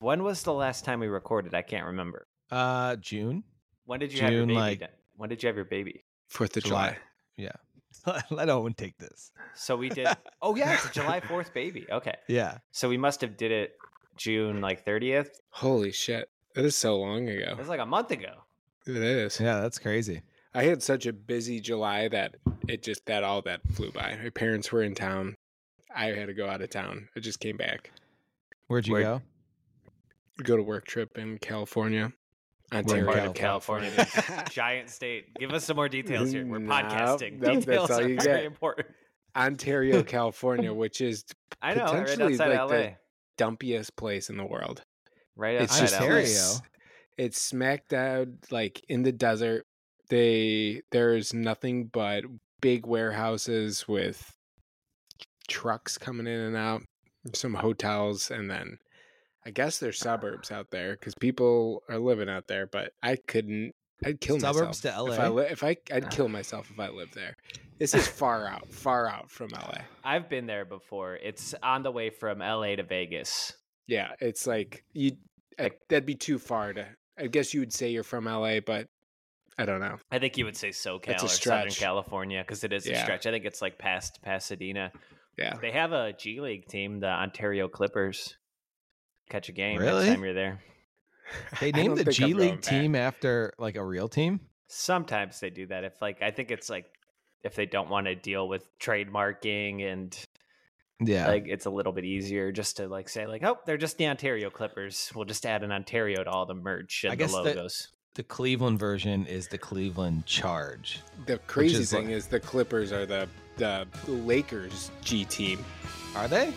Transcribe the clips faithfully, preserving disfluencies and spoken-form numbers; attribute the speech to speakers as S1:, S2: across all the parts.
S1: When was the last time we recorded? I can't remember.
S2: Uh, June.
S1: When did you
S2: June,
S1: have your baby?
S2: like,
S1: when did you have your baby?
S3: Fourth of July.
S2: July. Yeah. Let Owen take this.
S1: So we did. Oh yeah, it's a July fourth baby. Okay.
S2: Yeah.
S1: So we must have did it June like thirtieth.
S3: Holy shit! That is so long ago.
S1: It was like a month ago.
S3: It is.
S2: Yeah, that's crazy.
S3: I had such a busy July that it just that all that flew by. My parents were in town. I had to go out of town. I just came back.
S2: Where'd you
S1: Where-
S2: go?
S3: Go to work trip in California.
S1: What
S3: Ontario,
S1: part of
S3: California.
S1: California? This giant state. Give us some more details here. We're
S3: No,
S1: podcasting.
S3: no, that's
S1: Details
S3: all
S1: are
S3: you
S1: very
S3: get.
S1: important.
S3: Ontario, California, which is
S1: I know, right
S3: potentially
S1: outside
S3: like
S1: L A.
S3: the dumpiest place in the world.
S1: Right
S3: It's
S1: outside
S3: just
S1: L A.
S2: Ontario.
S3: It's smack dab like in the desert. They there's nothing but big warehouses with trucks coming in and out, some hotels, and then I guess there's suburbs out there because people are living out there. But I couldn't. I'd kill
S2: Suburbs
S3: myself
S2: to L A?
S3: if I li- if I I'd kill myself if I lived there. This is far out, far out from L A.
S1: I've been there before. It's on the way from L A to Vegas.
S3: Yeah, it's like you. I, that'd be too far to. I guess you would say you're from L A, but I don't know.
S1: I think you would say SoCal
S3: It's a
S1: or Southern
S3: stretch.
S1: California because it is a
S3: Yeah.
S1: stretch. I think it's like past Pasadena.
S3: Yeah,
S1: They have a G League team, the Ontario Clippers. Catch a game
S2: Really?
S1: next time you're there.
S2: They
S3: I don't
S2: named the
S3: think
S2: G
S3: I'm going
S2: League
S3: back.
S2: team after like a real team.
S1: Sometimes they do that. If like I think it's like if they don't want to deal with trademarking and
S2: Yeah.
S1: like it's a little bit easier just to like say like, oh, they're just the Ontario Clippers. We'll just add an Ontario to all the merch and
S2: I
S1: the
S2: guess the-
S1: logos.
S2: the Cleveland version is the Cleveland Charge.
S3: the crazy
S2: is
S3: thing
S2: like-
S3: is the Clippers are the the Lakers G team.
S2: Are they?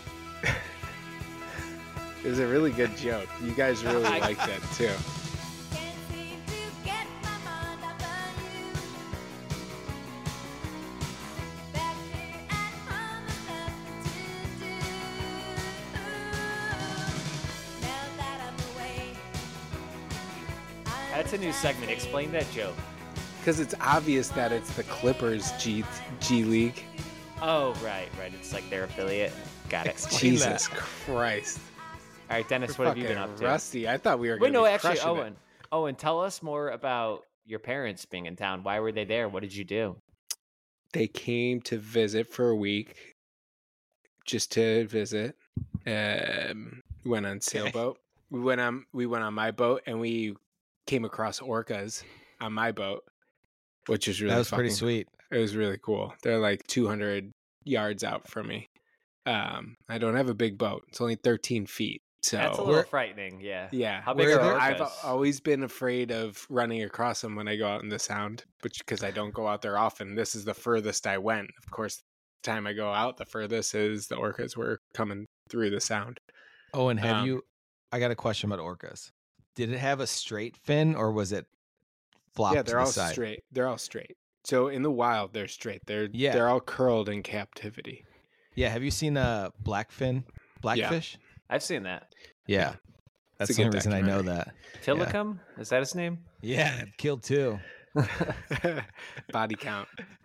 S3: It was a really good joke. You guys really
S1: I-
S3: liked that too.
S4: Can't seem to get my mind off of you. Back here at home, there's nothing to do. Now that I'm away, I'm
S1: That's a new segment. Explain that joke.
S3: Because it's obvious that it's the Clippers G G League.
S1: Oh, right, right. It's like their affiliate. Got it.
S2: Explain
S3: Jesus Christ.
S1: All right, Dennis,
S3: We're
S1: what have you been
S3: fucking
S1: up to?
S3: Rusty. I thought we were
S1: Wait,
S3: going to
S1: no,
S3: be
S1: actually,
S3: crushing it.
S1: Owen. Owen, tell us more about your parents being in town. Why were they there? What did you do?
S3: They came to visit for a week, just to visit. Um, we went on sailboat. We went on. We went on my boat, and we came across orcas on my boat, which is really
S2: That was pretty
S3: fucking-
S2: sweet.
S3: It was really cool. They're like two hundred yards out from me. Um, I don't have a big boat. It's only thirteen feet. So
S1: That's a little
S2: Where-
S1: frightening, yeah.
S3: yeah,
S1: How big
S2: Where
S1: are
S2: are-
S3: I've
S1: orcas?
S3: always been afraid of running across them when I go out in the Sound, which because I don't go out there often. This is the furthest I went. Of course, the time I go out, the furthest is the orcas were coming through the Sound.
S2: Oh, and have
S3: Um,
S2: you? I got a question about orcas. Did it have a straight fin or was it flopped
S3: yeah,
S2: to
S3: they're
S2: the
S3: all
S2: side?
S3: straight. They're all straight. So in the wild, they're straight. They're
S2: Yeah.
S3: they're all curled in captivity.
S2: Yeah. Have you seen a blackfin blackfish?
S1: I've seen that.
S2: Yeah. That's
S3: a
S2: the only
S3: good
S2: reason I know that.
S1: Tillicum? Is that his name?
S2: Yeah, I've killed two.
S3: Body count.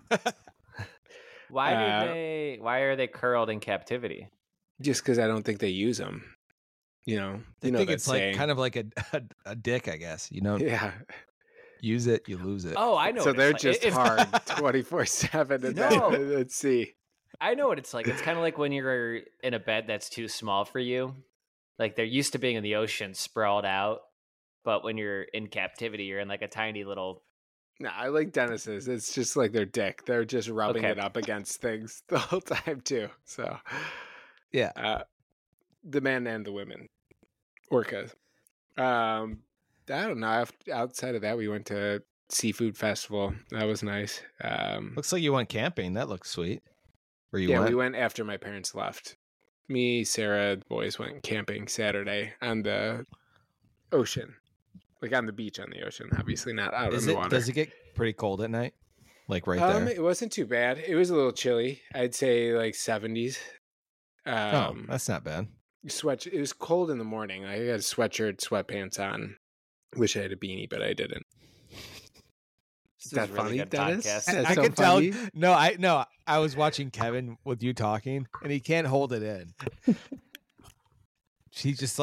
S1: Why
S3: Uh,
S1: did they why are they curled in captivity?
S3: Just because I don't think they use them. You know,
S2: I
S3: you know
S2: think
S3: that
S2: it's like
S3: saying.
S2: kind of like a, a a dick, I guess. You know,
S3: yeah.
S2: use it, you lose it.
S1: Oh, I know.
S3: So
S1: what
S3: they're
S1: it's like.
S3: just
S1: It-
S3: hard twenty-four seven and
S1: No.
S3: then let's see.
S1: I know what it's like. It's kind of like when you're in a bed that's too small for you. Like they're used to being in the ocean sprawled out, but when you're in captivity, you're in like a tiny little.
S3: No, I like Dennis's. It's just like their dick. They're just rubbing
S1: Okay.
S3: it up against things the whole time too. So
S2: Yeah.
S3: uh, the men and the women, orcas. Um, I don't know. Af- Outside of that, we went to seafood festival. That was nice. Um,
S2: Looks like you went camping. That looks sweet. Where you
S3: yeah,
S2: went?
S3: we went after my parents left. Me, Sarah, the boys went camping Saturday on the ocean, like on the beach on the ocean. Obviously, not out
S2: Is
S3: in the
S2: it?
S3: water.
S2: Does it get pretty cold at night? Like right
S3: um,
S2: there.
S3: It wasn't too bad. It was a little chilly. I'd say like seventies.
S2: oh,
S3: Um,
S2: that's not bad.
S3: sweat. It was cold in the morning. I had a sweatshirt, sweatpants on. Wish I had a beanie, but I didn't.
S1: This
S3: that
S1: is really
S3: funny,
S1: good
S3: Dennis?
S1: podcast.
S3: That's
S2: I
S3: so
S2: could
S3: funny.
S2: tell. No, I no. I was watching Kevin with you talking, and he can't hold it in. He's just like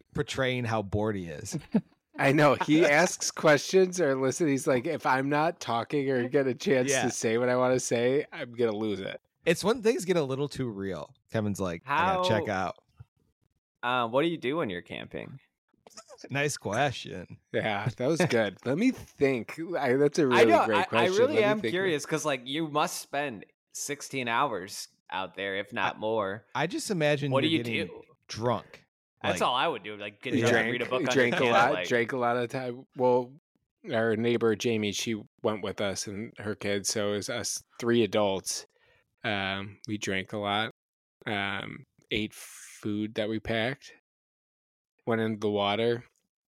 S2: portraying how bored he is.
S3: I know he asks questions or listen. He's like, if I'm not talking or get a chance
S2: Yeah.
S3: to say what I want to say, I'm gonna lose it.
S2: It's when things get a little too real. Kevin's like, I gotta check
S1: How-
S2: out.
S1: Uh, what do you do when you're camping?
S2: Nice question.
S3: Yeah, that was good. Let me think. I, that's a really
S1: I know.
S3: great
S1: I, I
S3: question.
S1: really
S3: Let me
S1: am
S3: think.
S1: curious because, like, you must spend sixteen hours out there, if not more.
S2: I just imagine
S1: What do
S2: you're
S1: you
S2: getting
S1: do?
S2: drunk.
S1: That's
S2: Like,
S1: all I would do. Like, get
S3: He
S1: drunk,
S3: drank,
S1: read a book
S3: he
S1: on
S3: drank a
S1: your
S3: lot.
S1: candle, like-
S3: Drank a lot of time. Well, our neighbor Jamie, she went with us and her kids, so it was us three adults. Um, we drank a lot. Um, ate food that we packed. Went into the water.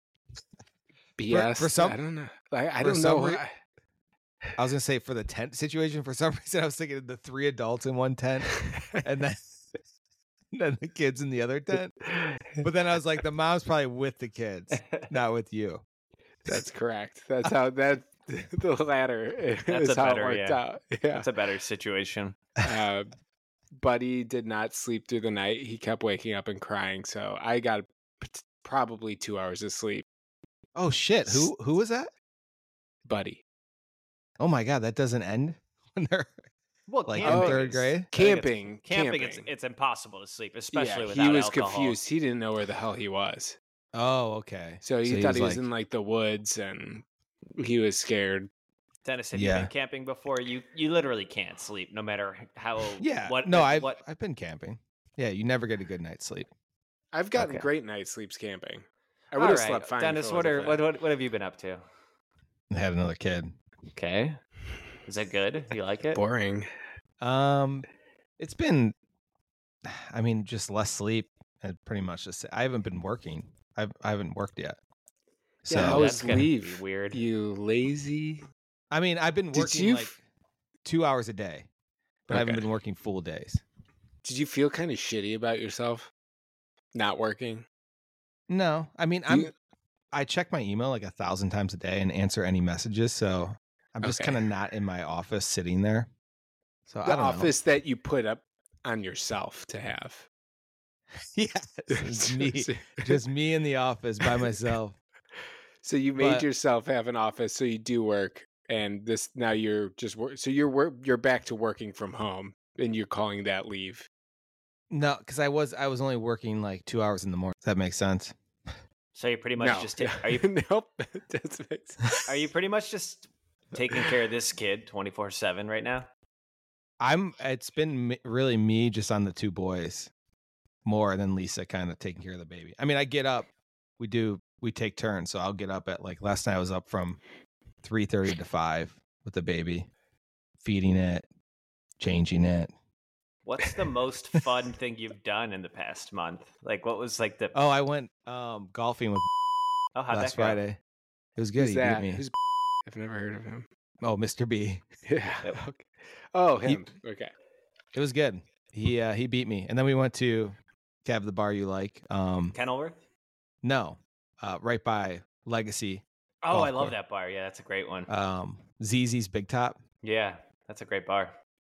S3: B S.
S2: for some-
S3: I don't know. I, I
S2: for
S3: don't
S2: some
S3: know.
S2: re- I was gonna say for the tent situation, for some reason I was thinking of the three adults in one tent and then, then the kids in the other tent. But then I was like, the mom's probably with the kids, not with you.
S3: That's correct. That's how that the latter
S1: That's
S3: is
S1: a
S3: how
S1: better,
S3: it worked
S1: yeah.
S3: out. Yeah.
S1: That's a better situation.
S3: uh, Buddy did not sleep through the night. He kept waking up and crying. So I got p- probably two hours of sleep.
S2: Oh shit! Who who was that?
S3: Buddy.
S2: Oh my god, that doesn't end when they're
S1: Well,
S2: like in
S1: camping
S2: third
S1: is-
S2: grade.
S1: I think it's-
S3: Camping.
S1: Camping,
S3: camping.
S1: It's, it's impossible to sleep, especially
S3: yeah,
S1: without
S3: he was
S1: alcohol.
S3: confused. He didn't know where the hell he was.
S2: Oh, okay.
S3: So he thought he was
S2: like,
S3: in like the woods and he was scared.
S1: Dennis, have you
S2: Yeah.
S1: been camping before? You you literally can't sleep, no matter how.
S2: yeah.
S1: What?
S2: no, I've
S1: What?
S2: I've been camping. Yeah, you never get a good night's sleep.
S3: I've gotten
S1: Okay.
S3: great night sleeps camping. I
S1: All
S3: would have
S1: right,
S3: slept fine.
S1: Dennis,
S3: if it
S1: what
S3: wasn't
S1: are
S3: for
S1: what,
S3: that.
S1: what what have you been up to?
S2: I had another kid.
S1: Okay, is that good? You like it?
S3: Boring.
S2: Um, it's been, I mean, just less sleep and pretty much just. I haven't been working. I've I haven't worked yet. So
S3: yeah, how
S1: that's
S3: was
S1: gonna be
S3: leave?
S1: weird.
S3: You lazy.
S2: I mean, I've been
S3: Did
S2: working
S3: you
S2: like
S3: f-
S2: two hours a day, but I haven't
S3: Okay.
S2: been working full days.
S3: Did you feel kind of shitty about yourself not working?
S2: No, I mean,
S3: Do
S2: I'm.
S3: you-
S2: I check my email like a thousand times a day and answer any messages. So I'm just
S3: Okay.
S2: kind of not in my office sitting there. So I
S3: the
S2: don't
S3: office that you put up on yourself to have.
S2: know. Yeah, it's me, just me in the office by myself.
S3: So you made
S2: But-
S3: yourself have an office, so you do work, and this now you're just work. So you're work. You're back to working from home, and you're calling that leave.
S2: No, because I was I was only working like two hours in the morning. Does that make sense?
S1: So you pretty much
S3: no,
S1: just ta-
S3: yeah.
S1: are you
S3: nope. That's makes-
S1: are you pretty much just taking care of this kid twenty four seven right now?
S2: I'm. It's been me, really me just on the two boys, more than Lisa kind of taking care of the baby. I mean, I get up. We do. We take turns. So I'll get up at like last night. I was up from three thirty to five with the baby, feeding it, changing it.
S1: What's the most fun thing you've done in the past month? Like, what was like the
S2: Oh, I went um, golfing with
S1: oh how'd
S2: last
S1: that go?
S2: Friday. It was good.
S3: Who's
S2: he
S3: that?
S2: beat me.
S3: Who's I've never heard of him.
S2: Oh, Mister B.
S3: Yeah.
S1: Yep.
S3: Okay. Oh,
S2: He-
S3: him. Okay.
S2: It was good. He uh, he beat me, and then we went to Cav the bar you like. Um,
S1: Kenilworth?
S2: no, uh, right by Legacy.
S1: Oh,
S2: Golf
S1: I love
S2: course.
S1: that bar. Yeah, that's a great one.
S2: Um, Z Z's Big Top.
S1: Yeah, that's a great bar.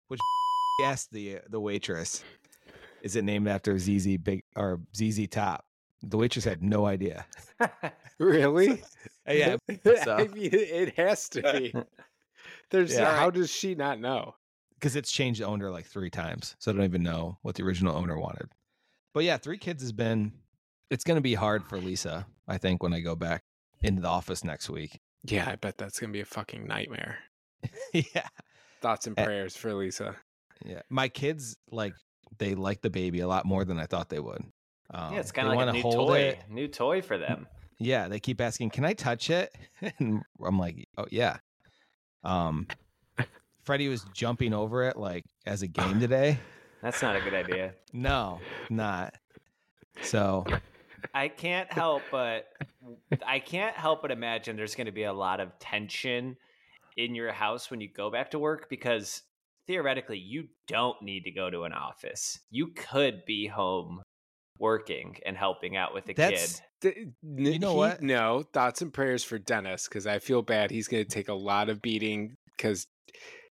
S2: He asked the the waitress, "Is it named after Z Z Big or Z Z Top?" The waitress had no idea.
S3: Really?
S2: Yeah, so.
S3: I mean, it has to be. There's
S2: Yeah.
S3: how does she not know?
S2: because it's changed owner like three times, so I don't even know what the original owner wanted. But yeah, three kids has been. It's going to be hard for Lisa, I think, when I go back into the office next week.
S3: Yeah, I bet that's gonna be a fucking nightmare.
S2: yeah,
S3: Thoughts and
S2: Eh.
S3: prayers for Lisa.
S2: yeah. My kids like they like the baby a lot more than I thought they would. Um,
S1: Yeah, it's kind
S2: they
S1: of like a
S2: wanna
S1: new
S2: hold
S1: toy.
S2: it.
S1: New toy for them.
S2: Yeah, they keep asking, "Can I touch it?" And I'm like, "Oh yeah." Um, Freddie was jumping over it like as a game today.
S1: That's not a good idea.
S2: No, not. So
S1: I can't help but I can't help but imagine there's going to be a lot of tension in your house when you go back to work because theoretically you don't need to go to an office. You could be home working and helping out with the
S2: that's
S1: kid.
S3: D-
S2: You know
S3: he-
S2: what?
S3: No, thoughts and prayers for Dennis because I feel bad. He's going to take a lot of beating because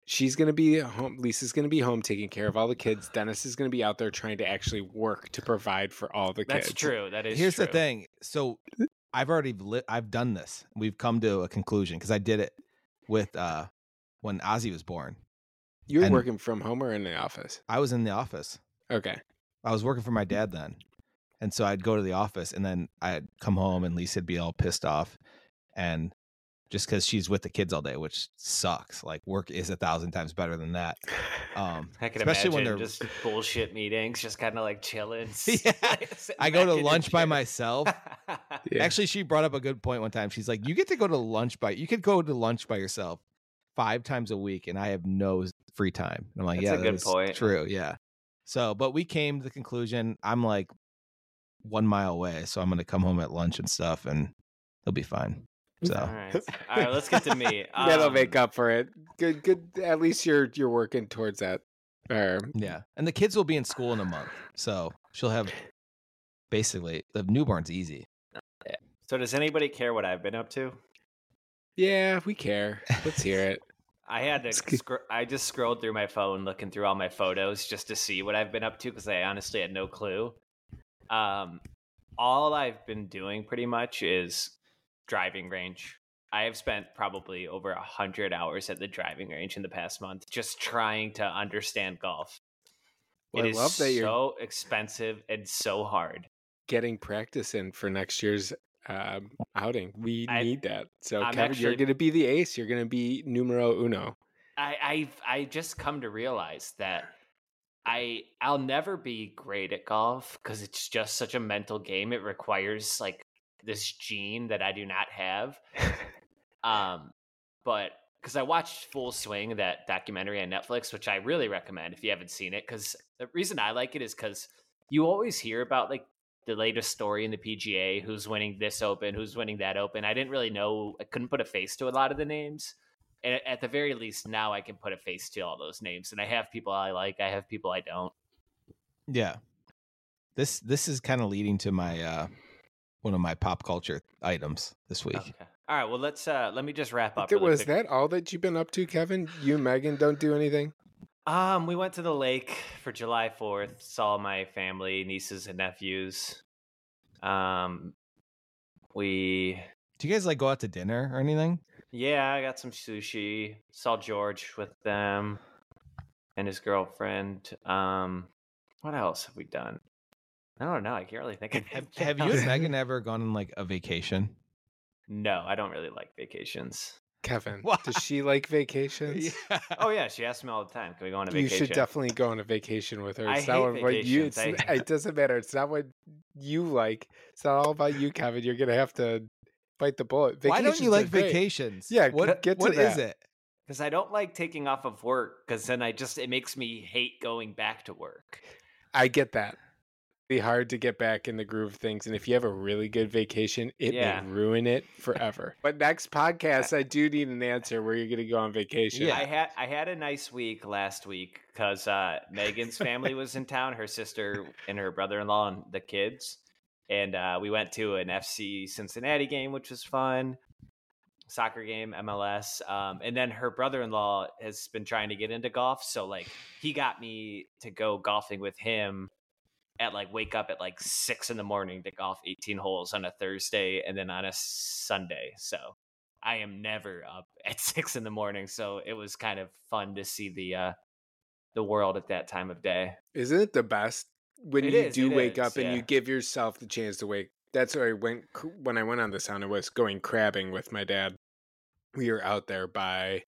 S3: she's gonna be home. Lisa's gonna be home taking care of all the kids. Dennis is gonna be out there trying to actually work to provide for all the kids.
S1: That's true. That is
S2: Here's
S1: true.
S2: the thing. So I've already li- I've done this. We've come to a conclusion because I did it with uh when Ozzy was born.
S3: You're
S2: And-
S3: working from home or in the office?
S2: I was in the office.
S3: Okay.
S2: I was working for my dad then. And so I'd go to the office and then I'd come home and Lisa'd be all pissed off. And just because she's with the kids all day, which sucks. Like work is a thousand times better than that. Um,
S1: I can
S2: especially
S1: imagine
S2: when they're
S1: just bullshit meetings, just kind of like chilling.
S2: Yeah.
S1: sitting
S2: I go to
S1: back in your
S2: lunch by
S1: chair.
S2: myself.
S3: Yeah.
S2: Actually, she brought up a good point one time. She's like, you get to go to lunch by you could go to lunch by yourself five times a week and I have no free time. And I'm like,
S1: That's
S2: yeah,
S1: a good
S2: that's
S1: point.
S2: true. Yeah. So, but we came to the conclusion I'm like one mile away. So I'm going to come home at lunch and stuff and it'll be fine. So
S1: All right, all right. Let's get to me.
S3: That'll
S1: Um,
S3: make up for it. Good, good. At least you're you're working towards that. Or
S2: yeah. And the kids will be in school in a month. So she'll have basically the newborn's easy.
S1: So does anybody care what I've been up to?
S3: yeah, we care. Let's hear it.
S1: I had to.
S3: It's good.
S1: Scr- I just scrolled through my phone, looking through all my photos, just to see what I've been up to because I honestly had no clue. Um, all I've been doing pretty much is driving range. I have spent probably over a hundred hours at the driving range in the past month, just trying to understand golf.
S3: Well,
S1: it
S3: I
S1: is
S3: love that you're
S1: so expensive and so hard.
S3: getting practice in for next year's um, outing. We
S1: I-
S3: need that. So,
S1: I'm
S3: Kevin, you're
S1: actually-
S3: going to be the ace. You're going to be numero uno.
S1: I I've I just come to realize that I I'll never be great at golf because it's just such a mental game. It requires like this gene that I do not have. Um, but because I watched Full Swing, that documentary on Netflix, which I really recommend if you haven't seen it. Because the reason I like it is because you always hear about like the latest story in the P G A, who's winning this Open, who's winning that Open. I didn't really know. I couldn't put a face to a lot of the names. And at the very least, now I can put a face to all those names. And I have people I like. I have people I don't.
S2: Yeah. This this is kind of leading to my uh one of my pop culture items this week.
S1: Okay. All right. Well, let's uh let me just wrap up.
S3: Th-
S1: really
S3: Was
S1: quick.
S3: that all that you've been up to, Kevin? You and Megan don't do anything?
S1: Um, we went to the lake for July fourth, saw my family, nieces and nephews. Um, we,
S2: Do you guys like go out to dinner or anything?
S1: yeah, I got some sushi, saw George with them and his girlfriend. Um, what else have we done? I don't know. I can't really think of
S2: Have,
S1: anything
S2: have you
S1: else.
S2: and Megan ever gone on like a vacation?
S1: No, I don't really like vacations.
S3: Kevin,
S2: What?
S3: does she like vacations?
S1: Oh yeah, she asks me all the time. Can we go on a
S3: You
S1: vacation?
S3: should definitely go on a vacation with her.
S1: I
S3: It's not
S1: hate
S3: what you.
S1: vacations.
S3: It's,
S1: I-
S3: it doesn't matter. It's not what you like. It's not all about you, Kevin. You're gonna have to bite the bullet.
S2: Why don't
S3: Vacations
S2: you
S3: are
S2: like
S3: great.
S2: vacations?
S3: Yeah,
S2: what
S3: get to
S2: what is
S3: that.
S2: it?
S1: Because I don't like taking off of work. Because then I just it makes me hate going back to work.
S3: I get that. Be hard to get back in the groove of things, and if you have a really good vacation, it
S1: Yeah.
S3: may ruin it forever. But next podcast, I do need an answer where you're gonna go on vacation.
S2: Yeah.
S1: I had I had a nice week last week because uh, Megan's family was in town, her sister and her brother-in-law and the kids, and uh, we went to an F C Cincinnati game, which was fun. Soccer game, M L S, um, and then her brother-in-law has been trying to get into golf, so like he got me to go golfing with him. At like wake up at like six in the morning to golf eighteen holes on a Thursday and then on a Sunday. So I am never up at six in the morning. So it was kind of fun to see the uh the world at that time of day.
S3: Isn't it the best when
S1: It
S3: you
S1: is,
S3: do
S1: it
S3: wake
S1: is,
S3: up and
S1: yeah.
S3: you give yourself the chance to wake? That's where I went cr- when I went on the sound. I was going crabbing with my dad. We were out there by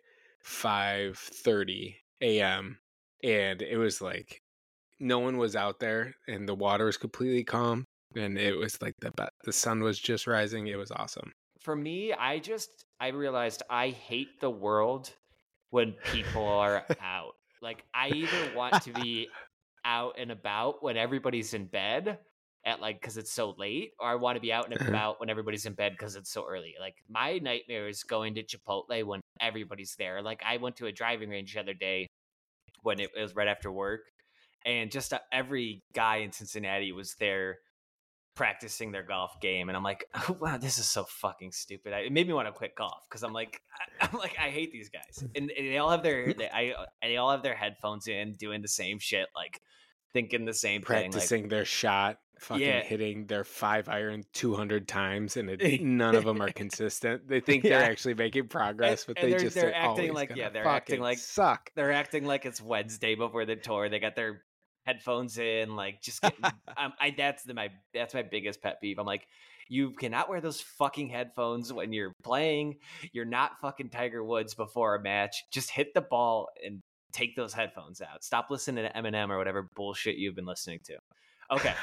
S3: five thirty a.m. and it was like no one was out there, and the water was completely calm, and it was like the be- the sun was just rising. It was awesome.
S1: For me, I just I realized I hate the world when people are out. Like I either want to be out and about when everybody's in bed at like because it's so late, or I want to be out and about when everybody's in bed because it's so early. Like my nightmare is going to Chipotle when everybody's there. Like I went to a driving range the other day when it was right after work, and just uh, every guy in Cincinnati was there practicing their golf game, and I'm like, oh, wow, this is so fucking stupid. I, it made me want to quit golf because I'm like, I, I'm like, I hate these guys, and, and they all have their, they, I, they all have their headphones in, doing the same shit, like thinking the same thing,
S3: Practicing
S1: like,
S3: their shot, fucking
S1: Yeah.
S3: hitting their five iron two hundred times, and it, none of them are consistent. They think they're
S1: Yeah.
S3: actually making progress,
S1: And-
S3: but
S1: and
S3: they
S1: they're-
S3: just
S1: they're
S3: are
S1: acting
S3: always
S1: like-
S3: gonna
S1: yeah, they're acting
S3: fucking
S1: like-
S3: suck.
S1: they're acting like it's Wednesday before the tour. They got their headphones in, like just getting. um, I that's the my that's my biggest pet peeve. I'm like, you cannot wear those fucking headphones when you're playing. You're not fucking Tiger Woods before a match. Just hit the ball and take those headphones out. Stop listening to Eminem or whatever bullshit you've been listening to. Okay,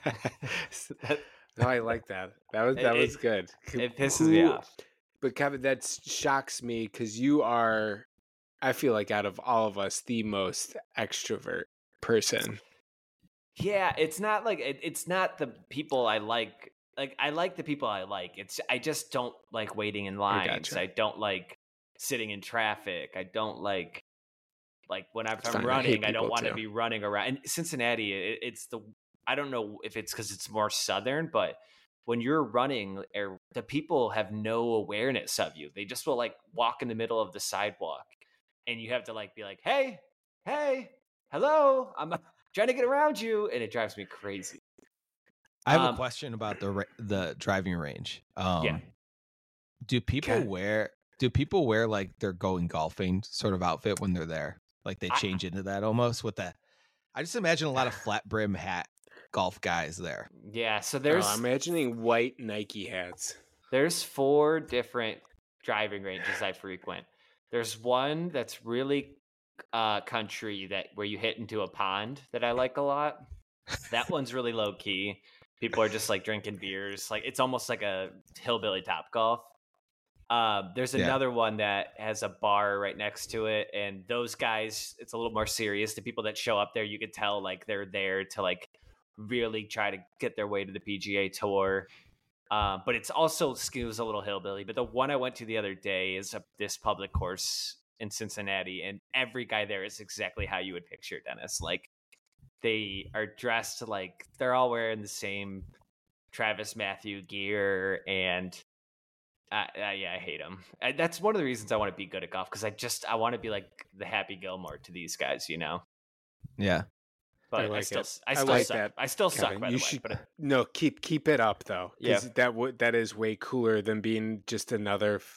S3: No, I like that. That was that
S1: It-
S3: was
S1: it-
S3: good.
S1: it pisses me
S3: Who-
S1: off.
S3: But Kevin, that shocks me because you are, I feel like out of all of us, the most extrovert person.
S1: Yeah, it's not like it, it's not the people I like. Like I like the people I like. It's I just don't like waiting in lines.
S3: gotcha.
S1: I don't like sitting in traffic. I don't like like when I'm, if I'm
S3: fine. I hate
S1: running. I, don't
S3: people
S1: want to
S3: too.
S1: be running around. And Cincinnati, it, it's the I don't know if it's because it's more southern, but when you're running, er, the people have no awareness of you. They just will like walk in the middle of the sidewalk, and you have to like be like, "Hey, hey, hello, I'm trying to get around you," and it drives me crazy.
S2: I have
S1: Um,
S2: a question about the ra- the driving range. Um,
S1: Yeah.
S2: Do people
S3: Okay.
S2: wear do people wear like they're going golfing sort of outfit when they're there? Like they
S1: I-
S2: change into that almost with that. I just imagine a lot of flat brim hat golf guys there.
S1: Yeah, so
S3: There's,
S1: there's
S3: oh, I'm imagining white Nike hats.
S1: there's four different driving ranges I frequent. There's one that's really uh country that where you hit into a pond that I like a lot. That one's really low key. People are just like drinking beers. Like it's almost like a hillbilly top golf. Um, there's
S2: Yeah.
S1: another one that has a bar right next to it, and those guys, it's a little more serious. The people that show up there, you could tell like they're there to like really try to get their way to the P G A Tour. Um, but it's also skews a little hillbilly. But the one I went to the other day is a, this public course in Cincinnati, and every guy there is exactly how you would picture Dennis. Like they are dressed like they're all wearing the same Travis Matthew gear, and uh, uh, yeah, I hate them. I, that's one of the reasons I want to be good at golf because I just I want to be like the Happy Gilmore to these guys, you know.
S2: Yeah.
S1: But I,
S3: like
S1: still,
S3: it.
S1: I
S3: I
S1: still
S3: like
S1: suck.
S3: that,
S1: I still suck.
S3: Kevin,
S1: By
S3: you
S1: the way,
S3: should
S1: but uh,
S3: no keep keep it up though,
S1: Yeah.
S3: because that would that is way cooler than being just another. F-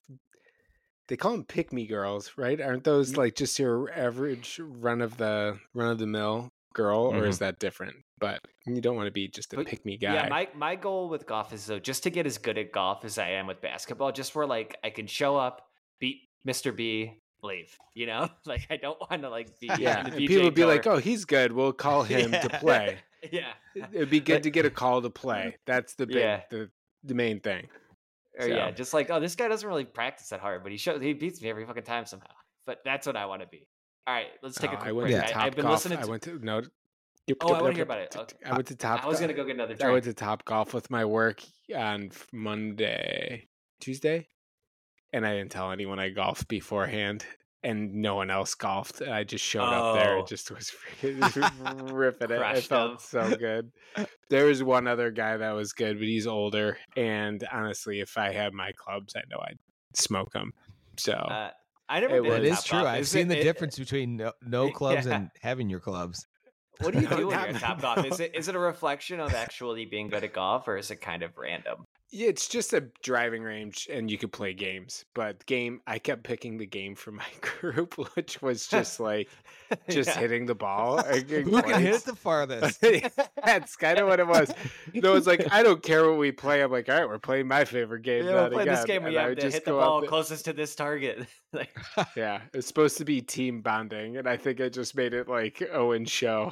S3: they call them pick me girls, right? Aren't those like just your average run of the run of the mill girl, or is that different? But you don't want to be just a
S1: But,
S3: pick me guy.
S1: yeah, my my goal with golf is though just to get as good at golf as I am with basketball. Just where like I can show up, beat Mister B, leave. You know, like I don't want to like be
S3: yeah,
S1: on the
S3: and
S1: P G A
S3: people would be
S1: Tour.
S3: like, "Oh, he's good. We'll call him to
S1: Yeah.
S3: play."
S1: yeah,
S3: It'd be good to get a call to play. That's the big,
S1: Yeah.
S3: the the main thing.
S1: or yeah,
S3: So-
S1: just like oh, this guy doesn't really practice that hard, but he shows he beats me every fucking time somehow. But that's what I want to be. All right, let's take
S3: Oh,
S1: a quick
S3: I went
S1: break.
S3: to
S1: I,
S3: Top
S1: I've been
S3: Golf.
S1: listening. To,
S3: I went to no.
S1: Oh, I wanna hear about it. Okay.
S3: I went to Top.
S1: I was
S3: Golf.
S1: gonna go get another
S3: I
S1: drink.
S3: went to Top Golf with my work on f- Monday, Tuesday, and I didn't tell anyone I golfed beforehand, and no one else golfed. I just showed up there
S1: Oh.
S3: and just was freaking ripping it. I
S1: Crushed
S3: felt
S1: them.
S3: so good. There was one other guy that was good, but he's older, and honestly, if I had my clubs, I know I'd smoke them. So
S1: Uh, I never
S3: It
S1: been
S2: That
S1: to
S2: is
S1: Top
S2: true.
S1: Golf.
S2: I've
S1: Is
S2: seen
S1: it-
S2: the
S1: it-
S2: difference between no, no clubs
S1: Yeah.
S2: and having your clubs.
S1: What do you do when
S3: Not-
S1: you're at Top Golf? Is it is it a reflection of actually being good at golf, or is it kind of random?
S3: yeah, it's just a driving range, and you could play games. But game, I kept picking the game for my group, which was just like just
S1: Yeah.
S3: hitting the ball.
S2: Who can hit it the farthest?
S3: That's kind of what it was. No, it's like I don't care what we play. I'm like, all right, we're playing my favorite game.
S1: Yeah,
S3: not
S1: we'll play this
S3: again.
S1: game where
S3: And
S1: you
S3: I
S1: have
S3: would
S1: to
S3: just
S1: hit the
S3: go out
S1: ball
S3: there-
S1: closest to this target. Like,
S3: Yeah, it's supposed to be team bonding, and I think I just made it like Owen show.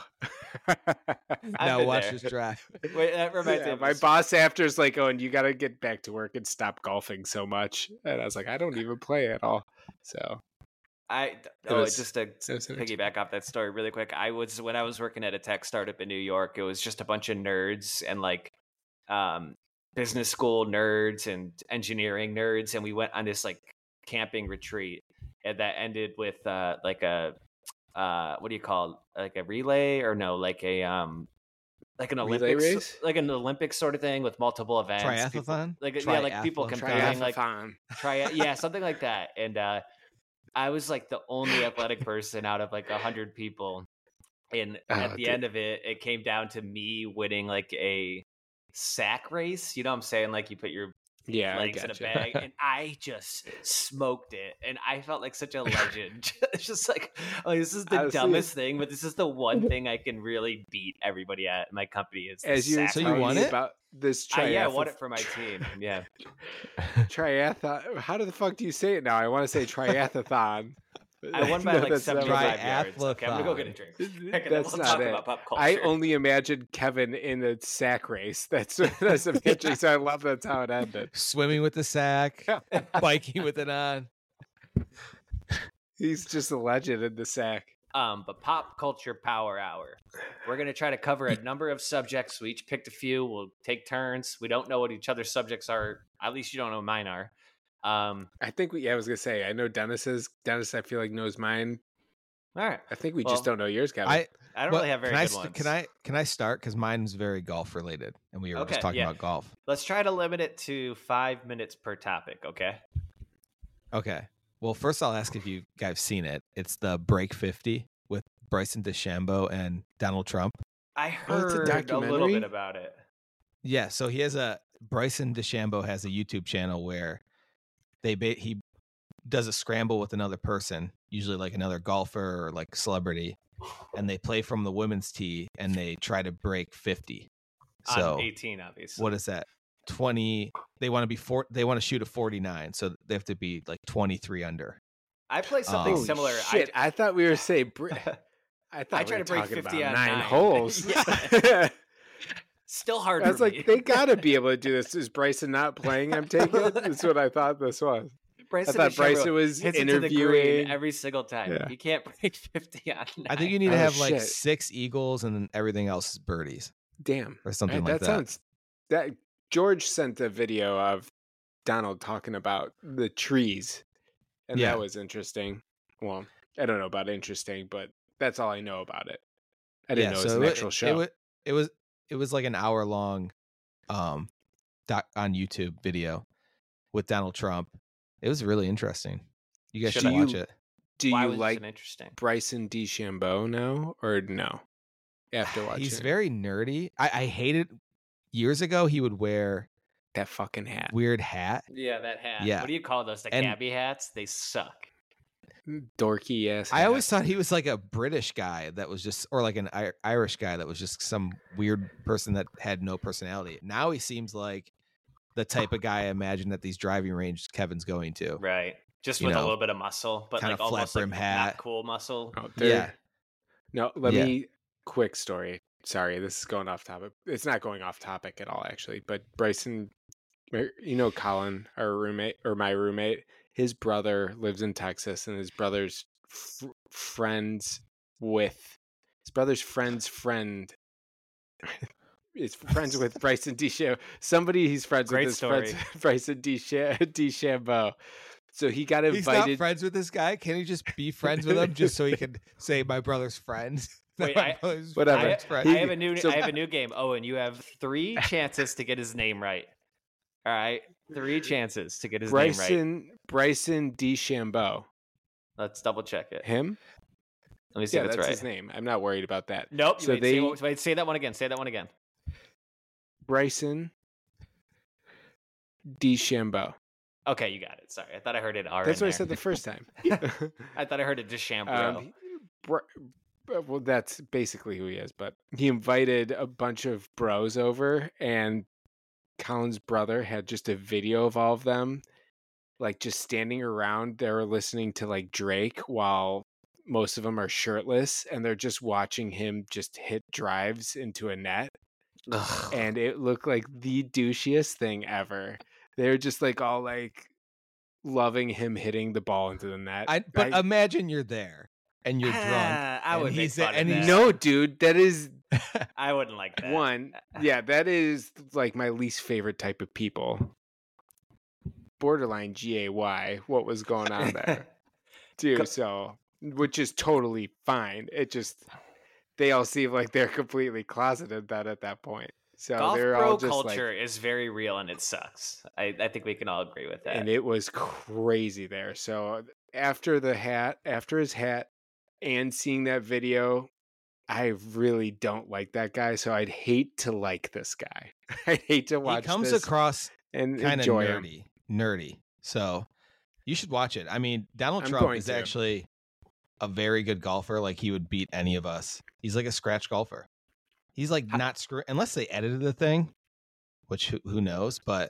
S1: I've
S2: Now
S1: been
S2: watch
S1: there.
S2: this drive.
S1: Wait, that reminds me
S3: Yeah,
S1: of
S3: my
S1: this-
S3: boss after's like, "Oh, and you got to get back to work and stop golfing so much." And I was like, "I don't even play at all." So
S1: I oh,
S3: was-
S1: just to
S3: it was entertaining.
S1: piggyback off that story really quick. I was when I was working at a tech startup in New York. It was just a bunch of nerds and like um, business school nerds and engineering nerds, and we went on this like camping retreat, and that ended with uh, like a uh, what do you call it? Like a relay or no, like a um like an
S3: Relay
S1: Olympics,
S3: race?
S1: like an Olympic sort of thing with multiple events. People-
S2: Triathlon?
S1: like yeah, like people
S2: Triathlon.
S1: competing, like
S3: Triathlon.
S1: try yeah, something like that. And uh, I was like the only athletic person out of like a hundred people. And
S3: Oh,
S1: at the
S3: dude.
S1: end of it, it came down to me winning like a sack race. You know what I'm saying? Like you put your
S3: Yeah, I
S1: legs in a
S3: gotcha.
S1: bag, and I just smoked it, and I felt like such a legend. It's just like, oh, this is the
S3: Honestly,
S1: dumbest thing, but this is the one thing I can really beat everybody at in my company is the
S3: As you were
S1: sack
S2: So you
S3: telling
S1: race.
S2: won
S3: me
S2: it?
S3: about this
S1: I, yeah, I
S3: triathlon,
S1: won it for my team. Yeah,
S3: triathlon. How the fuck do you say it now? I want to say triathlon.
S1: I won by
S3: No,
S1: like
S3: that's not
S1: seventy-five
S3: what-
S1: yards. Okay, I'm gonna go get a drink. Heck, and then
S3: That's
S1: we'll
S3: not
S1: talk
S3: it.
S1: about pop culture.
S3: I only imagined Kevin in a sack race. That's that's eventually. So I love that's how it ended.
S2: Swimming with the sack, biking with it on.
S3: He's just a legend in the sack.
S1: Um, but pop culture power hour. We're gonna try to cover a number of subjects. We each picked a few. We'll take turns. We don't know what each other's subjects are. At least you don't know what mine are. Um,
S3: I think we. Yeah, I was gonna say. I know Dennis's. Dennis, I feel like knows mine.
S1: all right.
S3: I think we
S1: Well,
S3: just don't know yours, Kevin.
S2: I
S1: I don't
S2: what-
S1: really have very
S2: can I
S1: good
S2: st-
S1: ones.
S2: Can I can I start? Because mine's very golf related, and we were
S1: Okay,
S2: just talking
S1: yeah.
S2: about golf.
S1: Let's try to limit it to five minutes per topic. Okay.
S2: Okay. Well, first I'll ask if you guys have seen it. It's the Break fifty with Bryson DeChambeau and Donald Trump.
S1: I
S3: Oh, it's a
S1: heard a, little
S3: documentary?
S1: bit about it.
S2: Yeah, so he has a Bryson DeChambeau has a YouTube channel where they ba- he does a scramble with another person, usually like another golfer or like celebrity, and they play from the women's tee and they try to break fifty. So
S1: On eighteen, obviously.
S2: what is that? twenty. They want to be four. They want to shoot a forty-nine, so they have to be like twenty-three under.
S1: I play something
S2: Oh,
S3: Holy
S1: similar.
S3: Shit, I, thought we were saying. Br- I thought
S1: I
S3: we
S1: try
S3: were
S1: to break
S3: talking
S1: fifty
S3: about
S1: on
S3: nine,
S1: nine.
S3: holes.
S1: Yeah. Still hard
S3: I was
S1: for
S3: like,
S1: me.
S3: they gotta be able to do this. Is Bryson not playing? I'm taking it. That's what I thought this was.
S1: Bryson
S3: I thought
S1: DeChambeau
S3: Bryson was
S1: hits it to the green
S3: interviewing.
S1: every single time.
S3: Yeah.
S1: You can't break fifty on nine.
S2: I think you need to
S3: Oh,
S2: have like
S3: shit.
S2: six eagles and then everything else is birdies
S3: Damn,
S2: or something
S3: Right,
S2: like
S3: that
S2: that.
S3: sounds. That George sent a video of Donald talking about the trees, and
S2: Yeah.
S3: that was interesting. Well, I don't know about interesting, but that's all I know about it. I didn't know it was
S2: so
S3: an
S2: it-
S3: actual
S2: it,
S3: show.
S2: It was, it was it was like an hour long um doc on YouTube video with Donald Trump. It was really interesting. You guys
S1: Should
S2: should
S3: I-
S2: watch
S3: Do you-
S2: it.
S3: Do
S1: Why
S3: you
S1: was
S3: like
S1: it interesting?
S3: Bryson DeChambeau now or no? After watching
S2: He's
S3: it?
S2: very nerdy. I, I hated years ago he would wear
S3: that fucking hat.
S2: weird hat.
S1: Yeah, that hat.
S2: Yeah.
S1: What do you call those? The
S2: And-
S1: cabbie hats? They suck.
S3: Dorky ass.
S2: I
S3: hat.
S2: always thought he was like a British guy that was just, or like an I- Irish guy that was just some weird person that had no personality. Now he seems like the type of guy I imagine that these driving ranges Kevin's going to.
S1: Right. Just
S2: You
S1: with a
S2: know,
S1: little bit of muscle, but
S2: kinda
S1: like
S2: flat
S1: almost
S2: brim
S1: like
S2: hat.
S1: not cool muscle.
S3: Oh, there-
S2: Yeah.
S3: No, let
S2: Yeah.
S3: me quick story. Sorry, this is going off topic. It's not going off topic at all, actually. But Bryson, you know, Colin, our roommate or my roommate, his brother lives in Texas, and his brother's f- friends with his brother's friend's friend is friends with Bryson DeChambeau. Somebody he's friends
S1: Great
S3: with his
S1: story.
S3: friends Bryson DeCha- DeChambeau. So he got
S2: He's not
S3: invited.
S2: friends with this guy. Can he just be friends with him just so he can say my brother's friend?
S1: Wait,
S2: My
S1: I-
S2: brother's
S3: Whatever.
S1: I,
S2: friend's friend.
S1: I have a new
S3: So-
S1: I have a new game. Owen, you have three chances to get his name right. All right. Three chances to get his name right.
S3: Bryson Bryson DeChambeau.
S1: Let's double check it.
S3: Him?
S1: Let me see
S3: Yeah,
S1: if
S3: that's
S1: it's right.
S3: his name. I'm not worried about that.
S1: Nope.
S3: So
S1: wait,
S3: they-
S1: say, what- wait, say that one again. Say that one again.
S3: Bryson DeChambeau.
S1: Okay, you got it. Sorry. I thought I heard it R.
S3: That's
S1: in
S3: what I
S1: there.
S3: said the first time.
S1: I thought I heard it DeChambeau.
S3: um, Br- uh, well, that's basically who he is. But he invited a bunch of bros over, and Colin's brother had just a video of all of them, like just standing around. They were listening to like Drake while most of them are shirtless, and they're just watching him just hit drives into a net.
S1: Ugh.
S3: And it looked like the douchiest thing ever. They're just like all like loving him hitting the ball into the net.
S2: I, but
S3: I-
S2: imagine you're there and you're drunk.
S1: Ah, I
S2: and
S1: would make
S2: he's-
S1: fun of
S2: and
S1: that.
S2: he's-
S3: no, dude, that is
S1: I wouldn't like that.
S3: one. Yeah, that is like my least favorite type of people. Borderline G A Y. What was going on there,
S1: Co-
S3: dude? So, which is totally fine. It just they all seem like they're completely closeted that at that point. So
S1: Golf
S3: they're
S1: bro
S3: all just
S1: culture
S3: like,
S1: is very real and it sucks. I, I think we can all agree with that.
S3: and it was crazy there. So after the hat, after his hat, and seeing that video, I really don't like that guy. So I'd hate to like this guy. I'd hate to
S2: He
S3: watch
S2: comes
S3: this
S2: across
S3: and
S2: kind of
S3: enjoy him.
S2: nerdy, nerdy. So you should watch it. I mean, Donald
S3: I'm
S2: Trump
S3: going
S2: is
S3: to.
S2: actually a very good golfer. Like he would beat any of us. He's like a scratch golfer. He's like
S1: How-
S2: not screw unless they edited the thing, which who, who knows? But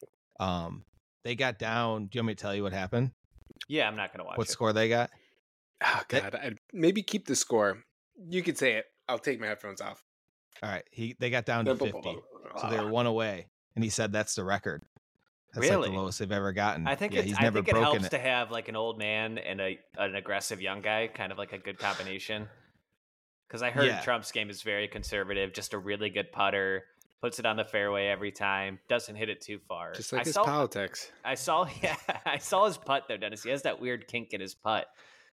S2: um, they got down. Do you want me to tell you what happened?
S1: Yeah, I'm not gonna watch
S2: What
S1: it.
S2: score they got?
S3: Oh
S2: That-
S3: God, I'd maybe keep the score. You could say it. I'll take my headphones off.
S2: All right, he they got down to fifty, so they were one away, and he said that's the record. That's like
S1: Really?
S2: the lowest they've ever gotten.
S1: I think
S2: yeah,
S1: it's,
S2: he's
S1: I
S2: never
S1: think it
S2: broken
S1: helps
S2: it.
S1: to have like an old man and a an aggressive young guy, kind of like a good combination. Because I heard
S2: Yeah.
S1: Trump's game is very conservative, just a really good putter, puts it on the fairway every time, doesn't hit it too far.
S3: Just like
S1: I
S3: his
S1: saw,
S3: politics.
S1: I saw, yeah, I saw his putt though, Dennis. He has that weird kink in his putt.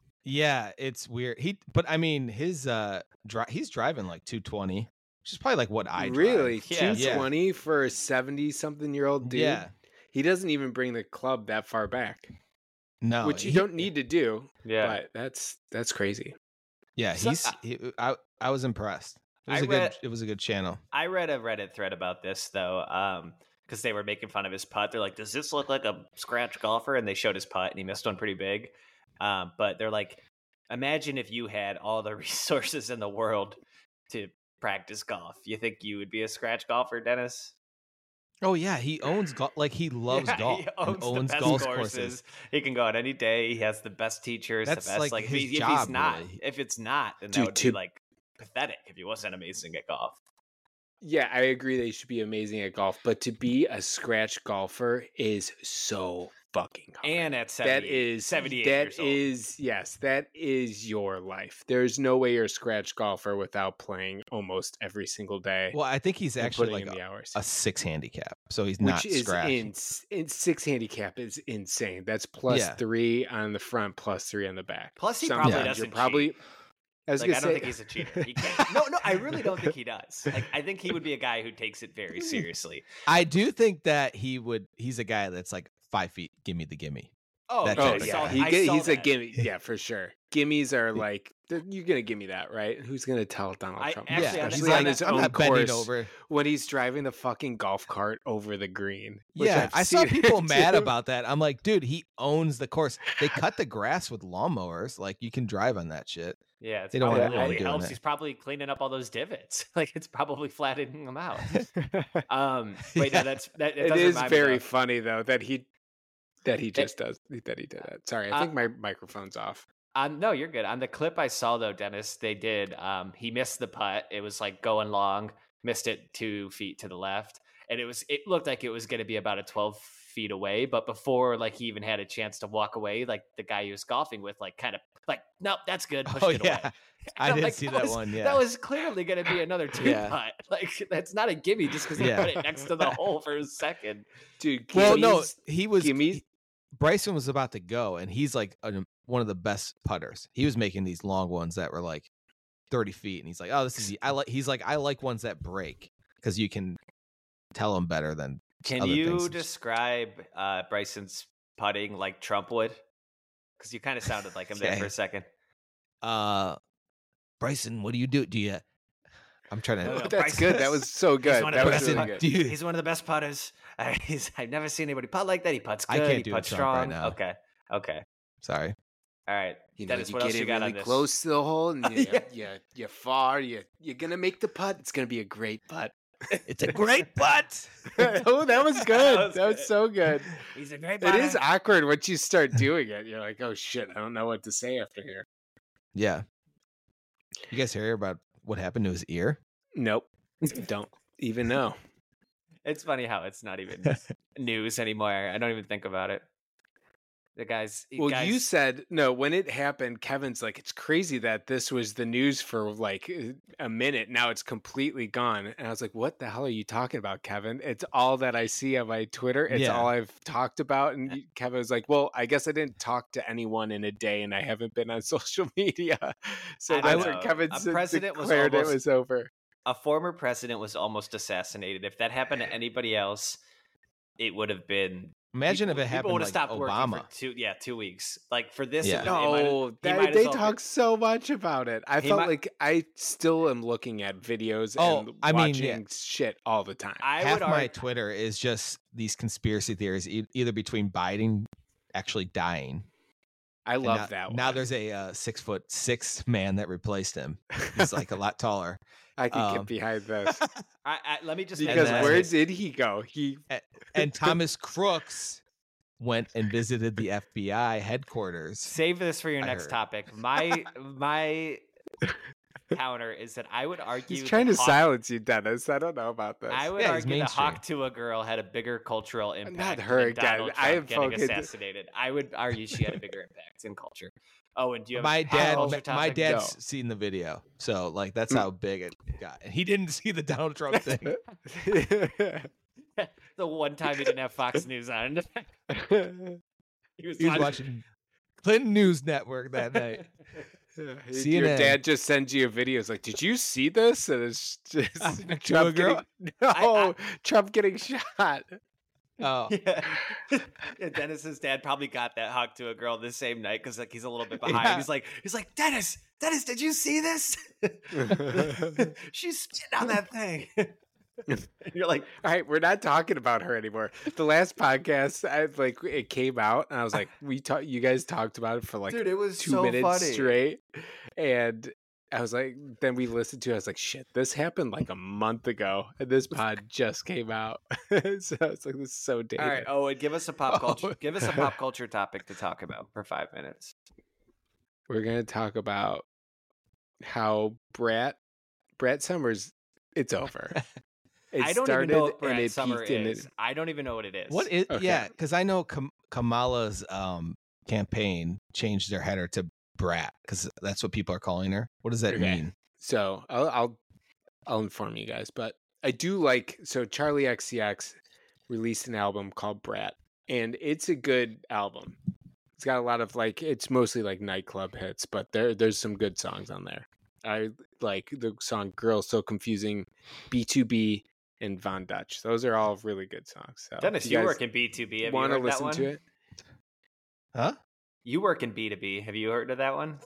S2: Yeah, it's weird. He, but I mean, his uh, dri- he's driving like two twenty, which is probably like what I drive.
S3: Really,
S1: Yeah.
S3: two twenty for a seventy-something-year-old dude.
S2: Yeah,
S3: He doesn't even bring the club that far back,
S2: no,
S3: which you
S2: he-
S3: don't need to do.
S1: Yeah.
S3: But that's that's crazy.
S2: Yeah,
S1: So-
S2: he's. He, I I was impressed. It was
S1: I
S2: a
S1: read-
S2: good. It was a good channel.
S1: I read a Reddit thread about this though, um, because they were making fun of his putt. They're like, "Does this look like a scratch golfer?" And they showed his putt, and he missed one pretty big. Um, but they're like, "Imagine if you had all the resources in the world to practice golf. You think you would be a scratch golfer, Dennis?"
S2: Oh yeah, he owns golf. Like he loves
S1: Yeah,
S2: golf.
S1: He
S2: and
S1: owns,
S2: owns
S1: the best
S2: golf
S1: courses.
S2: courses.
S1: He can go out any day. He has the best teachers.
S2: That's
S1: the best,
S2: like
S1: like if,
S2: his
S1: he, if he's
S2: job,
S1: not,
S2: really.
S1: if it's not, then that
S3: Dude,
S1: would
S3: to-
S1: be like pathetic if he wasn't amazing at golf.
S3: Yeah, I agree they should be amazing at golf, but to be a scratch golfer is so fucking hard.
S1: And at
S3: that
S1: seventy,
S3: is
S1: seventy-eight
S3: that
S1: years old.
S3: is yes, that is your life. There's no way you're a scratch golfer without playing almost every single day.
S2: Well, I think he's
S3: and
S2: actually
S3: putting
S2: like
S3: in
S2: a,
S3: the hours.
S2: a six handicap, so he's not
S3: Which is
S2: scratch.
S3: in, in six handicap is insane. That's plus
S2: Yeah.
S3: three on the front, plus three on the back.
S1: Plus, he
S3: Sometimes
S1: probably
S2: Yeah.
S1: doesn't
S3: you're probably.
S1: cheat.
S3: I was
S1: Like, I
S3: gonna
S1: don't
S3: say,
S1: think he's a cheater. He can't. No, no, I really don't think he does. Like, I think he would be a guy who takes it very seriously.
S2: I do think that he would. He's a guy that's like five feet. Give me the gimme.
S1: Oh,
S2: That
S1: yeah,
S3: Oh
S2: type of
S3: yeah,
S1: saw-
S2: guy.
S3: he,
S1: I
S3: get-
S1: saw
S3: he's a
S1: that.
S3: gimme. Yeah, for sure. Gimmies are like th- you're gonna give me that, right? Who's gonna tell Donald
S1: I-
S3: Trump?
S1: actually,
S2: yeah,
S1: I
S2: he's
S1: think
S3: Especially
S2: like,
S3: on his
S2: I'm
S3: own
S2: not bending
S3: course
S2: over.
S3: when he's driving the fucking golf cart over the green. which
S2: Yeah,
S3: I've
S2: I saw
S3: seen
S2: people
S3: him
S2: mad
S3: do.
S2: about that. I'm like, dude, he owns the course. They cut the grass with lawnmowers. Like you can drive on that shit.
S1: Yeah, it's
S2: They don't
S1: probably,
S3: want anyone
S1: it
S2: doing
S1: helps.
S2: it.
S1: He's probably cleaning up all those divots. Like, it's probably flattening them out. Um, wait,
S2: Yeah.
S1: no, that's that. It,
S3: It
S1: does
S3: is
S1: remind me,
S3: very
S1: though.
S3: funny though that he that he just does that he did that. Sorry, I
S1: Uh,
S3: think my microphone's off.
S1: Um, no, you're good. On the clip I saw though, Dennis, they did. Um, he missed the putt. It was like going long, missed it two feet to the left, and it was. It looked like it was going to be about a twelve feet away. But before, like he even had a chance to walk away, like the guy he was golfing with, like kind of like, nope, that's good. Pushed
S2: Oh
S1: it
S2: yeah,
S1: away.
S2: I
S1: And I'm
S2: did
S1: like,
S2: see
S1: that
S2: that
S1: was-
S2: one. Yeah,
S1: That was clearly going to be another two
S2: Yeah.
S1: putt. Like that's not a gimme just because they
S2: Yeah.
S1: put it next to the hole for a second.
S3: Dude,
S2: well, no,
S3: gimmies-
S2: he was.
S3: gimmies-
S2: he- Bryson was about to go, and he's like a, one of the best putters. He was making these long ones that were like thirty feet, and he's like, "Oh, this is." I like. He's like, "I like ones that break because you can tell them better than."
S1: Can
S2: other
S1: you
S2: things.
S1: describe uh, Bryson's putting like Trump would? Because you kind of sounded like him there
S2: Okay.
S1: for a second.
S2: Uh, Bryson, what do you do? Do you? I'm trying
S1: No,
S2: to.
S1: no,
S3: that's
S1: Bryson-
S3: good. That was so good.
S1: one of
S3: That
S1: the
S3: was
S1: best
S3: really
S1: putt-
S3: good.
S2: Do you?
S1: He's one of the best putters. I, he's, I've never seen anybody putt like that. He putts
S2: I
S1: good.
S2: can't
S1: he
S2: do a
S1: putts
S2: Trump right
S1: strong.
S2: now.
S1: Okay. Okay.
S2: Sorry.
S1: All right.
S3: You know,
S1: Dennis,
S3: you
S1: what
S3: get
S1: else
S3: it
S1: you got
S3: really
S1: on this?
S3: close to the hole, and you,
S2: Yeah.
S3: you, you far. You you're gonna make the putt. It's gonna be a great putt.
S2: It's a great putt.
S3: oh, that was good.
S1: was
S3: that was
S1: good.
S3: so good.
S1: He's a great
S3: It
S1: putter.
S3: is awkward once you start doing it. You're like, oh shit, I don't know what to say after here.
S2: Yeah. You guys hear about what happened to his ear?
S3: Nope, don't even know.
S1: It's funny how it's not even news anymore. I don't even think about it. The guys.
S3: Well,
S1: guys,
S3: you said no when it happened. Kevin's like, it's crazy that this was the news for like a minute. Now it's completely gone. And I was like, what the hell are you talking about, Kevin? It's all that I see on my Twitter. It's
S2: Yeah.
S3: all I've talked about. And you- Kevin was like, well, I guess I didn't talk to anyone in a day, and I haven't been on social media. So
S1: I
S3: that's
S1: don't
S3: when
S1: know.
S3: Kevin
S1: A
S3: s-
S1: president was
S3: declared
S1: almost-
S3: it was over.
S1: a former president was almost assassinated. If that happened to anybody else, it would have been.
S2: Imagine
S1: people,
S2: if it
S1: people
S2: happened
S1: would
S2: to
S1: have
S2: like
S1: stopped working
S2: Obama.
S1: for two, yeah, two weeks. Like for this,
S2: Yeah.
S1: it, was- it might have-
S3: No,
S1: he
S3: that,
S1: might as
S3: they
S1: well
S3: talk
S1: been-
S3: so much about it. I
S1: He
S3: felt
S1: might-
S3: like I still am looking at videos
S2: Oh,
S3: and
S2: I mean,
S3: watching
S2: yeah.
S3: shit all the time.
S1: I
S2: Half
S1: would
S2: my
S1: argue,
S2: Twitter is just these conspiracy theories, e- either between Biden actually dying.
S3: I
S2: and
S3: love
S2: now,
S3: that one.
S2: Now there's a uh, six foot six man that replaced him. He's like a lot taller.
S3: I can
S2: um,
S3: get behind this
S1: I, I, let me just make
S3: because
S2: then-
S1: this-
S3: where did he go? He
S2: And Thomas Crooks went and visited the F B I headquarters.
S1: save this for your
S2: I
S1: next
S2: heard.
S1: topic. My my counter is that I would argue
S3: he's trying to
S1: the Hawk-
S3: silence you, Dennis. I don't know about this.
S1: I would
S2: Yeah, he's
S1: argue the
S2: mainstream.
S1: Hawk to a girl had a bigger cultural impact
S3: her
S1: than
S3: again.
S1: Donald
S3: I
S1: Trump
S3: am
S1: getting
S3: fucking-
S1: assassinated. I would argue she had a bigger impact in culture. Oh, and do you have
S2: My
S1: a
S2: dad,
S1: culture
S2: my
S1: topic?
S2: dad's
S3: No.
S2: seen the video, so like that's
S3: Mm.
S2: how big it got. And he didn't see the Donald Trump thing.
S1: The one time he didn't have Fox News on. He was,
S2: He was
S1: watching-
S2: watching Clinton News Network that night.
S3: C N N. Your
S2: C N N.
S3: dad just sends you a video. It's like, did you see this? And it's just
S2: To a
S3: Trump
S2: girl?
S3: getting no,
S1: I-
S3: Trump getting shot.
S2: Oh,
S1: Yeah. Yeah, Dennis's dad probably got that hawk to a girl the same night because like he's a little bit behind.
S2: Yeah.
S1: He's like, he's like, Dennis, Dennis, did you see this? She's spitting on that thing. And you're like,
S3: All right, we're not talking about her anymore. The last podcast, I like it came out, and I was like, "We talked. You guys talked about it for like
S1: dude, it was
S3: two
S1: so
S3: minutes
S1: funny.
S3: straight," and I was like, then we listened to it. I was like, "Shit, this happened like a month ago, and this pod just came out." So I was like, "This is so dated."
S1: All right, Owen, give us a pop
S2: Oh.
S1: culture. Give us a pop culture topic to talk about for five minutes.
S3: We're gonna talk about how Brat Brat Summers. It's over. It
S1: I don't even
S3: started
S1: know what
S3: and
S1: Brad
S3: it
S1: Summer
S3: peaked and
S1: is.
S3: it-
S1: I don't even know what it is.
S2: what is?
S3: Okay.
S2: Yeah, because I know Kam- Kamala's um, campaign changed their header to Brat because that's what people are calling her. What does that
S3: Okay.
S2: mean?
S3: So I'll, I'll I'll inform you guys, but I do like so Charlie X C X released an album called Brat, and it's a good album. It's got a lot of like it's mostly like nightclub hits, but there there's some good songs on there. I like the song "Girl So Confusing," B two B, and Von Dutch. Those are all really good songs. So
S1: Dennis,
S3: if
S1: you,
S3: guys
S1: work in B two B. Have you
S3: want
S1: heard
S3: to
S1: that
S3: listen
S1: one?
S3: to it?
S2: Huh?
S1: You work in B two B. Have you heard of that one?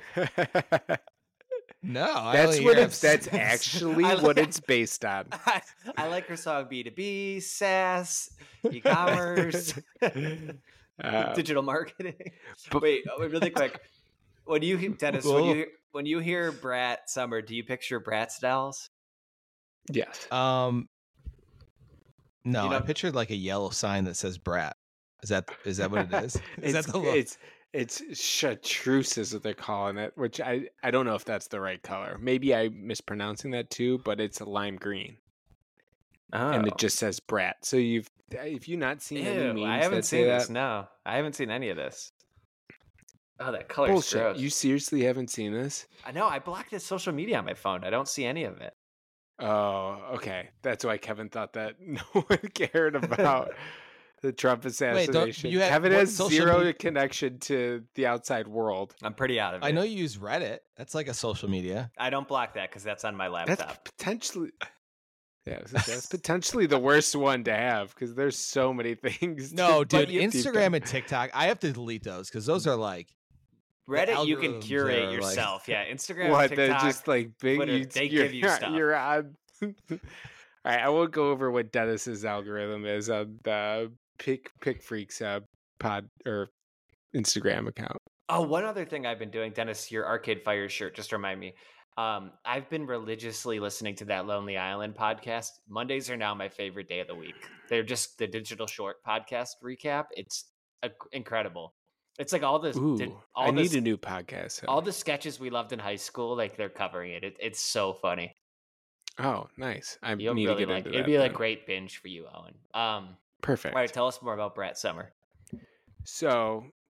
S2: No, I
S3: That's
S2: only
S3: what
S2: hear
S3: it's. That's
S2: of-
S3: actually
S1: I
S3: what
S1: like-
S3: it's based on.
S1: I, I like her song B two B, SaaS, e-commerce,
S3: Uh,
S1: digital marketing.
S3: but-
S1: Wait, oh, wait, really quick. When you hear- Dennis, when you
S2: Whoa.
S1: hear- when you hear Brat Summer, do you picture Bratz dolls?
S3: yes.
S2: Um, no,
S1: You know-
S2: I pictured like a yellow sign that says "Brat." Is that is that what it is? Is
S3: it's,
S2: that the logo?
S3: it's it's chartreuse is what they're calling it, which I I don't know if that's the right color. Maybe I'm mispronouncing that too, but it's a lime green
S1: Oh,
S3: and it just says Brat. So you've if you not seen any
S1: Ew,
S3: memes
S1: I haven't
S3: that say
S1: seen
S3: that,
S1: this. No, I haven't seen any of this. Oh, that color's
S3: bullshit.
S1: gross.
S3: You seriously haven't seen this?
S1: I know. I blocked his social media on my phone. I don't see any of it.
S3: Oh, okay. That's why Kevin thought that no one cared about the Trump
S2: don't-
S3: assassination.
S2: you have-
S3: Kevin
S2: what
S3: has
S2: social
S3: zero
S2: media-
S3: connection to the outside world.
S1: I'm pretty out of it.
S2: I know you use Reddit. That's like a social media.
S1: I don't block that because that's on my
S3: That's
S1: laptop.
S3: potentially yeah, that's- that's potentially the worst one to have because there's so many things. to
S2: No, dude,
S3: deep dive.
S2: Instagram and TikTok. I have to delete those because those are like
S1: Reddit, you can
S2: algorithms
S1: curate
S2: are, like-
S1: yourself. Yeah, Instagram,
S3: What? They're
S1: TikTok.
S3: just like big.
S1: Twitter,
S3: you,
S1: they
S3: you're,
S1: give you stuff.
S3: You're on. All right, I won't go over what Dennis's algorithm is on the Pick Pick Freaks uh, pod or Instagram account.
S1: Oh, one other thing I've been doing, Dennis, your Arcade Fire shirt, just remind me. Um, I've been religiously listening to that Lonely Island podcast. Mondays are now my favorite day of the week. They're just the Digital Short podcast recap. It's uh, incredible. It's like all the
S3: Ooh,
S1: di- all
S3: I
S1: the,
S3: need a new podcast.
S1: all the sketches we loved in high school. Like they're covering it. it it's so funny.
S3: Oh, nice. I
S1: You'll
S3: need
S1: really
S3: to get
S1: like.
S3: into
S1: It'd
S3: that.
S1: be like
S3: then.
S1: great binge for you, Owen. Um,
S3: Perfect.
S1: all right, tell us more about Brat Summer.
S3: So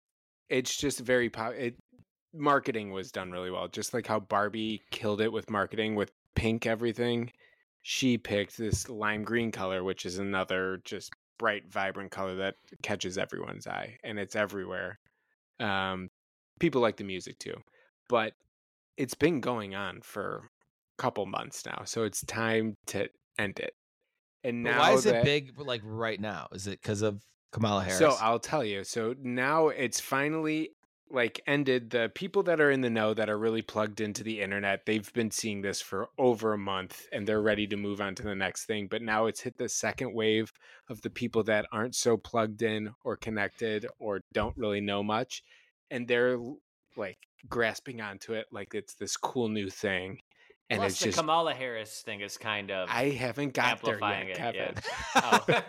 S3: it's just very pop. It marketing was done really well, just like how Barbie killed it with marketing with pink everything. She picked this lime green color, which is another just bright, vibrant color that catches everyone's eye, and it's everywhere. Um, people like the music too, but it's been going on for a couple months now, so it's time to end it. And
S2: But
S3: now
S2: why is
S3: that,
S2: it big like right now? Is it because of Kamala Harris?
S3: So I'll tell you. So now it's finally like ended. The people that are in the know that are really plugged into the internet, they've been seeing this for over a month and they're ready to move on to the next thing. But now it's hit the second wave of the people that aren't so plugged in or connected or don't really know much. And they're like grasping onto it like it's this cool new thing. And
S1: Plus,
S3: it's
S1: the
S3: just,
S1: Kamala Harris thing is kind of
S3: I haven't got there
S1: amplifying
S3: yet,
S1: it.
S3: Kevin.
S1: Yeah.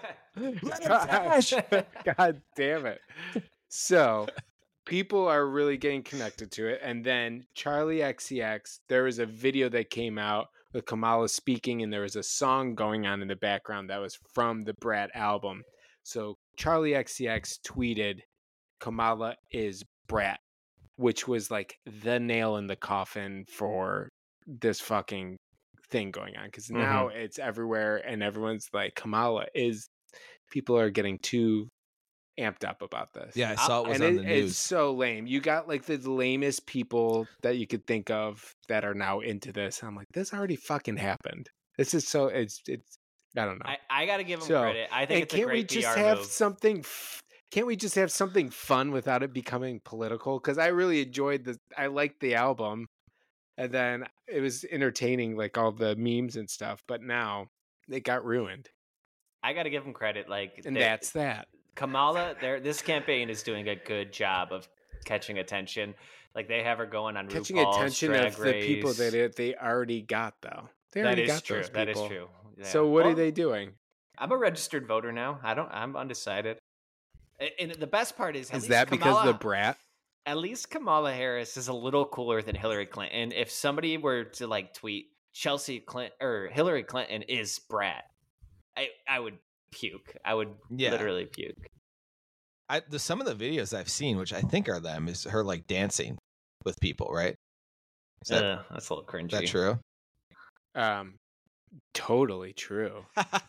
S1: Oh.
S3: God damn it. So people are really getting connected to it. And then Charlie X C X, there was a video that came out with Kamala speaking, and there was a song going on in the background that was from the Brat album. So Charlie X C X tweeted, Kamala is Brat, which was like the nail in the coffin for this fucking thing going on, because now
S1: Mm-hmm.
S3: it's everywhere and everyone's like, Kamala is, people are getting too amped up about this.
S2: Yeah, I saw it was
S3: and
S2: on
S3: it,
S2: the news.
S3: it's so lame. You got like the lamest people that you could think of that are now into this. I'm like, this already fucking happened. This is so, it's, it's, I don't know.
S1: I, I got to give him
S3: So,
S1: credit. I think
S3: and
S1: it's a
S3: can't we
S1: great
S3: just
S1: P R
S3: have
S1: move.
S3: something, f- can't we just have something fun without it becoming political? Because I really enjoyed the, I liked the album. And then it was entertaining, like all the memes and stuff. But now it got ruined.
S1: I got to give him credit. Like,
S3: And
S1: they-
S3: that's that.
S1: Kamala, there. This campaign is doing a good job of catching attention. Like, they have her going on
S3: Catching
S1: RuPaul's
S3: attention
S1: Drag
S3: of the people
S1: Race.
S3: that it, they already got, though. They
S1: That
S3: already
S1: is
S3: got
S1: true.
S3: those
S1: That is
S3: people.
S1: true. Yeah.
S3: So what
S1: Well,
S3: are they doing?
S1: I'm a registered voter now. I don't. I'm undecided. A- And the best part is, at
S3: Is
S1: least
S3: that because
S1: Kamala,
S3: of the Brat?
S1: At least Kamala Harris is a little cooler than Hillary Clinton. If somebody were to like tweet Chelsea Clinton or Hillary Clinton is Brat, I I would puke. I would
S2: Yeah.
S1: literally puke.
S2: I, the, some of the videos I've seen, which I think are them, is her like dancing with people, right? Is that,
S1: Uh, that's a little cringy.
S2: is that true?
S3: Um, totally true.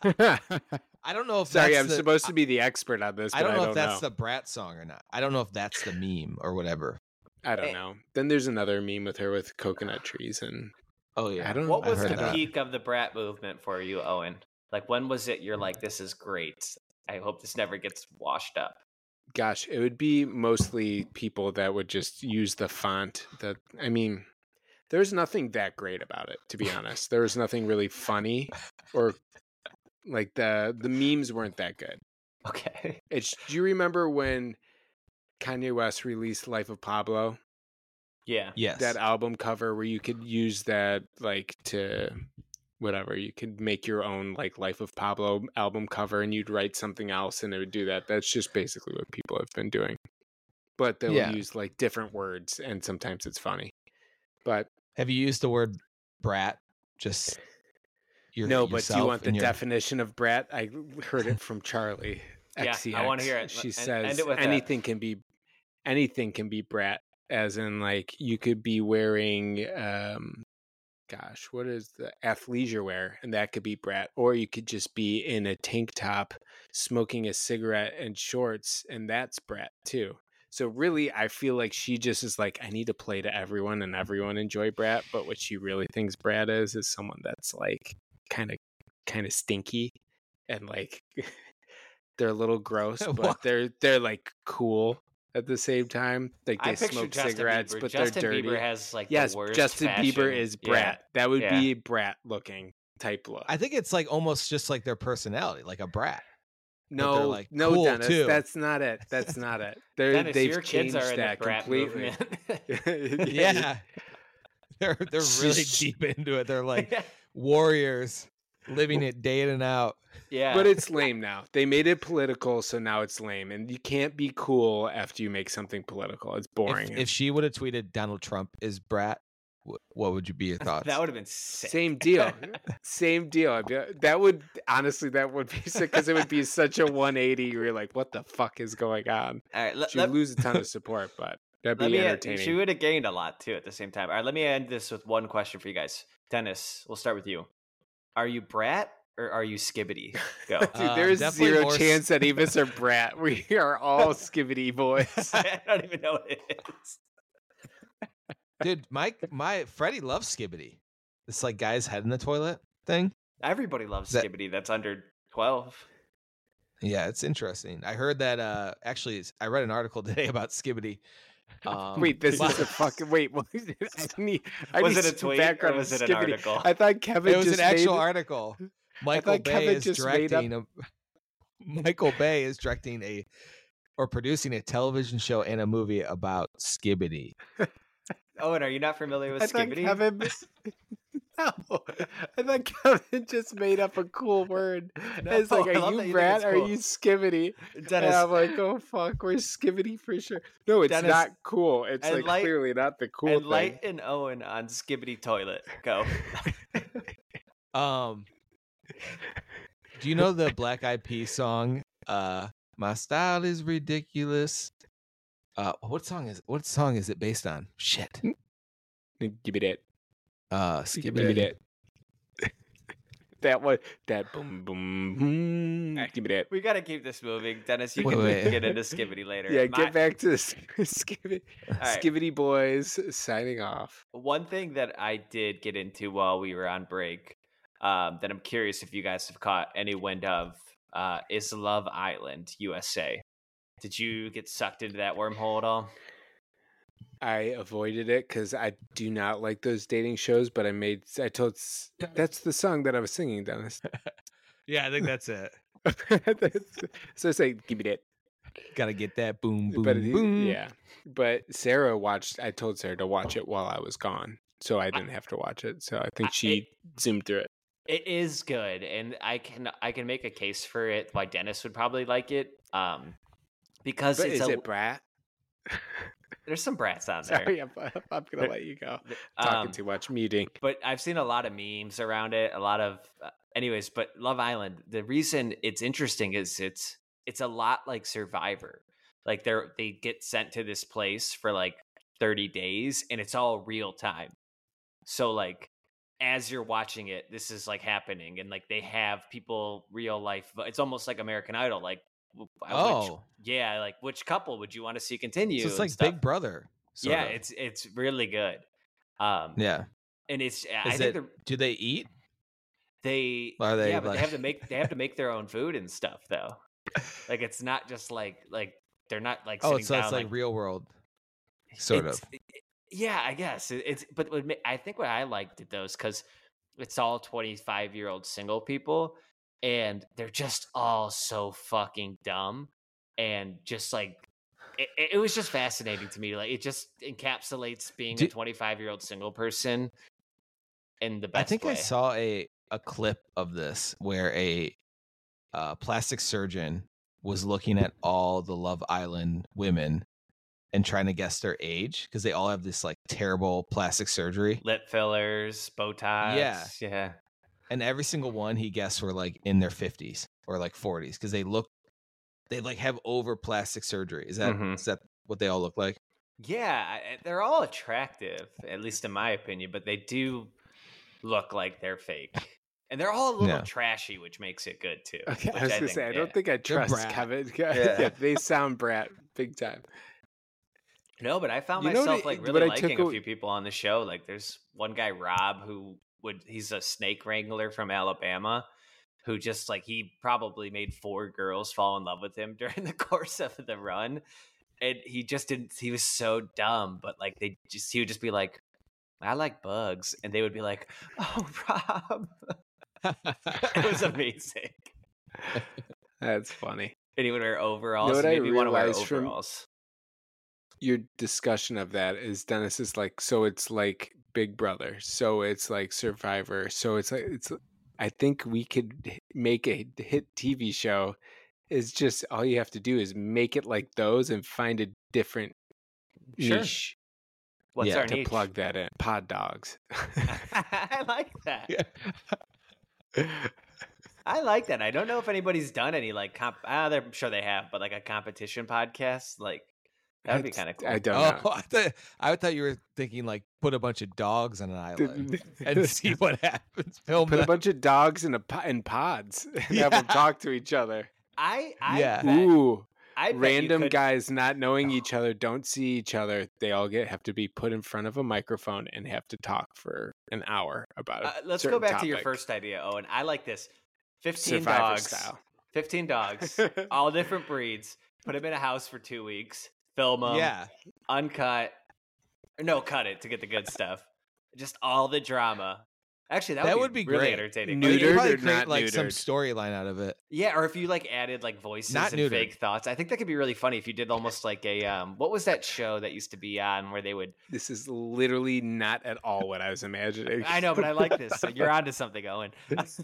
S2: I don't know if
S3: Sorry,
S2: that's
S3: I'm
S2: the,
S3: supposed to be the expert on this, but
S2: I don't know if
S3: know.
S2: that's the Brat song or not. I don't know if that's the meme or whatever.
S3: I
S1: Eh.
S3: don't know. Then there's another meme with her with coconut trees, and
S2: Oh yeah,
S3: I don't.
S1: What
S2: I've
S1: was
S2: heard
S1: the
S2: of that.
S1: peak of the Brat movement for you, Owen? Like, when was it you're like, this is great? I hope this never gets washed up.
S3: Gosh, it would be mostly people that would just use the font. That I mean, there's nothing that great about it, to be honest. There was nothing really funny, or like the the memes weren't that good.
S1: Okay.
S3: It's. Do you remember when Kanye West released "Life of Pablo"?
S1: Yeah.
S2: Yes.
S3: That album cover where you could use that like to whatever, you could make your own like Life of Pablo album cover and you'd write something else and it would do that. That's just basically what people have been doing, but they'll
S2: Yeah.
S3: use like different words and sometimes it's funny. But
S2: Have you used the word brat? Just your,
S3: no, but do you
S2: yourself
S3: want the
S2: and your-
S3: definition of brat? I heard it from Charlie.
S1: Yeah,
S3: X C X.
S1: I wanna hear it.
S3: She
S1: End-
S3: says
S1: end it with that.
S3: anything can be anything can be brat, as in like you could be wearing um gosh, what is the athleisure wear, and that could be brat, or you could just be in a tank top smoking a cigarette and shorts, and that's brat too. So really, I feel like she just is like, I need to play to everyone and everyone enjoy brat, but what she really thinks brat is is someone that's like kind of kind of stinky and like they're a little gross, but
S2: What?
S3: they're they're like cool at the same time. Like
S1: I
S3: they
S1: picture
S3: smoke
S1: Justin
S3: cigarettes,
S1: Bieber.
S3: but
S1: Justin
S3: they're dirty.
S1: Bieber has like
S3: Yes,
S1: the worst
S3: Justin
S1: fashion.
S3: Bieber is
S1: Yeah.
S3: brat. That would
S1: Yeah.
S3: be brat looking type look.
S2: I think it's like almost just like their personality, like a brat.
S3: no,
S2: they're, like,
S3: no,
S2: cool,
S3: Dennis,
S2: too.
S3: that's not it. That's not it. They're,
S1: Dennis,
S3: they've
S1: your kids
S3: changed
S1: are in
S3: that
S1: the Brat
S3: completely.
S1: movement.
S2: Yeah. they're they're really deep into it. They're like warriors living it day in and out.
S1: yeah.
S3: But it's lame now. They made it political, so now it's lame. And you can't be cool after you make something political. It's boring.
S2: If, if she would have tweeted Donald Trump is brat, Wh- What would you be your thoughts?
S1: That would have been sick.
S3: Same deal. Same deal. I'd be, that would honestly that would be sick because it would be such a one eighty. You're like, what the fuck is going on?
S1: All right, let,
S3: She'd
S1: let,
S3: lose a ton of support, but that'd
S1: let
S3: be
S1: me.
S3: entertaining.
S1: She would have gained a lot too at the same time. All right, let me end this with one question for you guys. Dennis, we'll start with you. Are you Brat or are you Skibbity? Go.
S3: Dude,
S2: Uh,
S3: there's
S2: definitely
S3: zero
S2: more s-
S3: chance that any of us are Brat. We are all Skibbity boys.
S1: I don't even know what it is.
S2: Dude, my my Freddie loves Skibbity. This like guy's head in the toilet thing.
S1: Everybody loves
S2: That-
S1: Skibbity. That's under twelve.
S2: Yeah, it's interesting. I heard that. Uh, actually, it's- I read an article today about Skibbity. Um,
S3: Wait, this
S2: but-
S3: is a fucking wait. What, I need. I
S1: Was
S3: need
S1: it a
S3: some
S1: tweet or
S3: background on
S1: was it an
S3: Skibbity.
S1: article?
S3: I thought Kevin
S2: It was
S3: just
S2: an actual
S3: made,
S2: article. Michael
S3: thought
S2: Bay
S3: Kevin
S2: is
S3: just made up-
S2: directing a. Michael Bay is directing a, or producing a television show and a movie about Skibbity.
S1: Oh, and are you not familiar with
S3: I thought
S1: Skibbity?
S3: Kevin. No, I thought Kevin just made up a cool word.
S1: No,
S3: it's like,
S1: I love
S3: are
S1: that
S3: you
S1: you think
S3: Brat?
S1: it's
S3: Or
S1: cool.
S3: are you Skibbity? And
S1: Dennis,
S3: I'm like, oh fuck, we're Skibbity for sure. No, it's
S1: Dennis,
S3: not cool. It's
S1: and
S3: like
S1: light-
S3: clearly not the cool
S1: and
S3: thing.
S1: Light and Owen on Skibbity Toilet. Go.
S2: Um, do you know the Black Eyed Peas song? Uh, my style is ridiculous. Uh, what song is what song is it based on? Shit.
S3: Give me that.
S2: Uh,
S3: Give me
S2: Skibbity.
S3: that. That one. That boom boom boom.
S1: Alright.
S3: Give me that.
S1: We got to keep this moving. Dennis, you
S2: Wait,
S1: can
S2: wait.
S1: get into Skibbity later.
S3: Yeah,
S1: My-
S3: get back to this Skibbity.
S1: right.
S3: Skibbity boys signing off.
S1: One thing that I did get into while we were on break um, that I'm curious if you guys have caught any wind of uh, is Love Island U S A. Did you get sucked into that wormhole at all?
S3: I avoided it because I do not like those dating shows. But I made. I told. S- That's the song that I was singing, Dennis.
S2: Yeah, I think that's it.
S3: So I say, give me that.
S2: Gotta get that boom boom
S3: but it-
S2: boom.
S3: yeah, but Sarah watched. I told Sarah to watch it while I was gone, so I didn't have to watch it. So I think
S1: I-
S3: she
S1: it-
S3: zoomed through it.
S1: It is good, and I can I can make a case for it why Dennis would probably like it. Um, because
S3: But
S1: it's
S3: is
S1: a,
S3: it Brat?
S1: there's some brats on there.
S3: Sorry, I'm, I'm gonna
S1: There-
S3: let you go.
S1: Th-
S3: Talking
S1: um,
S3: too much, muting.
S1: but I've seen a lot of memes around it. A lot of, uh, anyways. But Love Island. The reason it's interesting is it's it's a lot like Survivor. Like they're they get sent to this place for like thirty days, and it's all real time. So like as you're watching it, this is like happening, and like they have people real life. It's almost like American Idol. Like w- uh, which,
S2: Oh,
S1: yeah, like which couple would you want to see continue?
S2: so it's
S1: and
S2: like
S1: stuff.
S2: Big Brother. sort
S1: Yeah,
S2: of.
S1: it's it's really good. Um,
S2: yeah.
S1: and it's I
S2: Is
S1: think
S2: it?
S1: the,
S2: Do they eat?
S1: they
S2: Are they,
S1: yeah, but
S2: like-
S1: they have to make they have to make their own food and stuff though. Like it's not just like like they're not like
S2: Oh,
S1: sitting
S2: so
S1: down
S2: it's like,
S1: like
S2: real world, sort
S1: it's-
S2: of.
S1: Yeah, I guess it, it's. But what ma- I think what I liked it though is because it's all twenty-five year old single people, and they're just all so fucking dumb, and just like it, it was just fascinating to me. Like it just encapsulates being a
S2: Do-
S1: twenty-five year old single person in the
S2: I
S1: best
S2: think
S1: way.
S2: I saw a a clip of this where a uh, plastic surgeon was looking at all the Love Island women and trying to guess their age because they all have this like terrible plastic surgery,
S1: Lip fillers, Botox.
S2: Yeah.
S1: yeah.
S2: and every single one he guessed were like in their fifties or like forties because they look they like have over plastic surgery. Is that is
S1: Mhm.
S2: that what they all look like?
S1: Yeah, I- I- they're all attractive, at least in my opinion, but they do look like they're fake. And they're all a little
S2: Yeah.
S1: trashy, which makes it good too.
S3: Okay, I
S1: which
S3: was gonna
S1: think-
S3: say I
S1: yeah.
S3: don't think I trust
S2: Brat.
S3: Kevin.
S1: Yeah.
S3: Yeah, they sound Brat big time.
S1: No, but I found
S3: You know what
S1: myself
S3: I-
S1: like
S3: what
S1: really
S3: I
S1: liking
S3: took
S1: a
S3: a-
S1: few people on the show. Like there's one guy, Rob, who would he's a snake wrangler from Alabama, who just like he probably made four girls fall in love with him during the course of the run. And he just didn't he was so dumb, but like they just he would just be like, I like bugs, and they would be like, oh Rob. It was amazing.
S3: That's funny.
S1: And he would wear overalls.
S3: what
S1: He
S3: I
S1: made me want to wear
S3: realized from-
S1: overalls.
S3: Your discussion of that is Dennis is like, so it's like Big Brother, so it's like Survivor, so it's like it's. I think we could h- make a hit T V show. Is just all you have to do is make it like those and find a different
S1: Sure.
S3: niche.
S1: What's
S2: Yeah,
S1: our
S3: to
S1: niche?
S3: plug that in. Pod dogs.
S1: I like that. I like that. I don't know if anybody's done any like comp. Ah, I'm sure they have, but like a competition podcast, like that would be
S3: That's-
S1: kind of cool.
S3: I don't
S2: Oh,
S3: know.
S2: I thought, I thought you were thinking like put a bunch of dogs on an island and see what happens. Film
S3: Put a
S2: them.
S3: bunch of dogs in a po- in pods and have them
S2: Yeah.
S3: talk to each other.
S1: I, I
S2: Yeah.
S1: bet,
S3: Ooh,
S1: I bet you
S3: random
S1: could-
S3: guys not knowing each other, don't see each other. They all get have to be put in front of a microphone and have to talk for an hour about it.
S1: Uh, let's go back to your first idea, Owen. I like this. Fifteen
S3: Survivor
S1: dogs.
S3: style.
S1: Fifteen dogs, all different breeds. Put them in a house for two weeks. Film them.
S2: Yeah.
S1: Uncut. No, cut it to get the good stuff. Just all the drama. Actually, that,
S2: That
S1: would,
S2: would
S1: be,
S2: be
S1: really
S2: great.
S1: entertaining.
S2: But you
S3: Neutered
S2: probably
S3: or
S2: create
S3: not
S2: like some
S3: neutered?
S2: storyline out of it.
S1: Yeah, or if you like added like voices
S2: Not
S1: and
S2: neutered.
S1: fake thoughts, I think that could be really funny if you did almost like a um, what was that show that used to be on where they would?
S3: This is literally not at all what I was imagining.
S1: I know, but I like this. So you're onto something, Owen.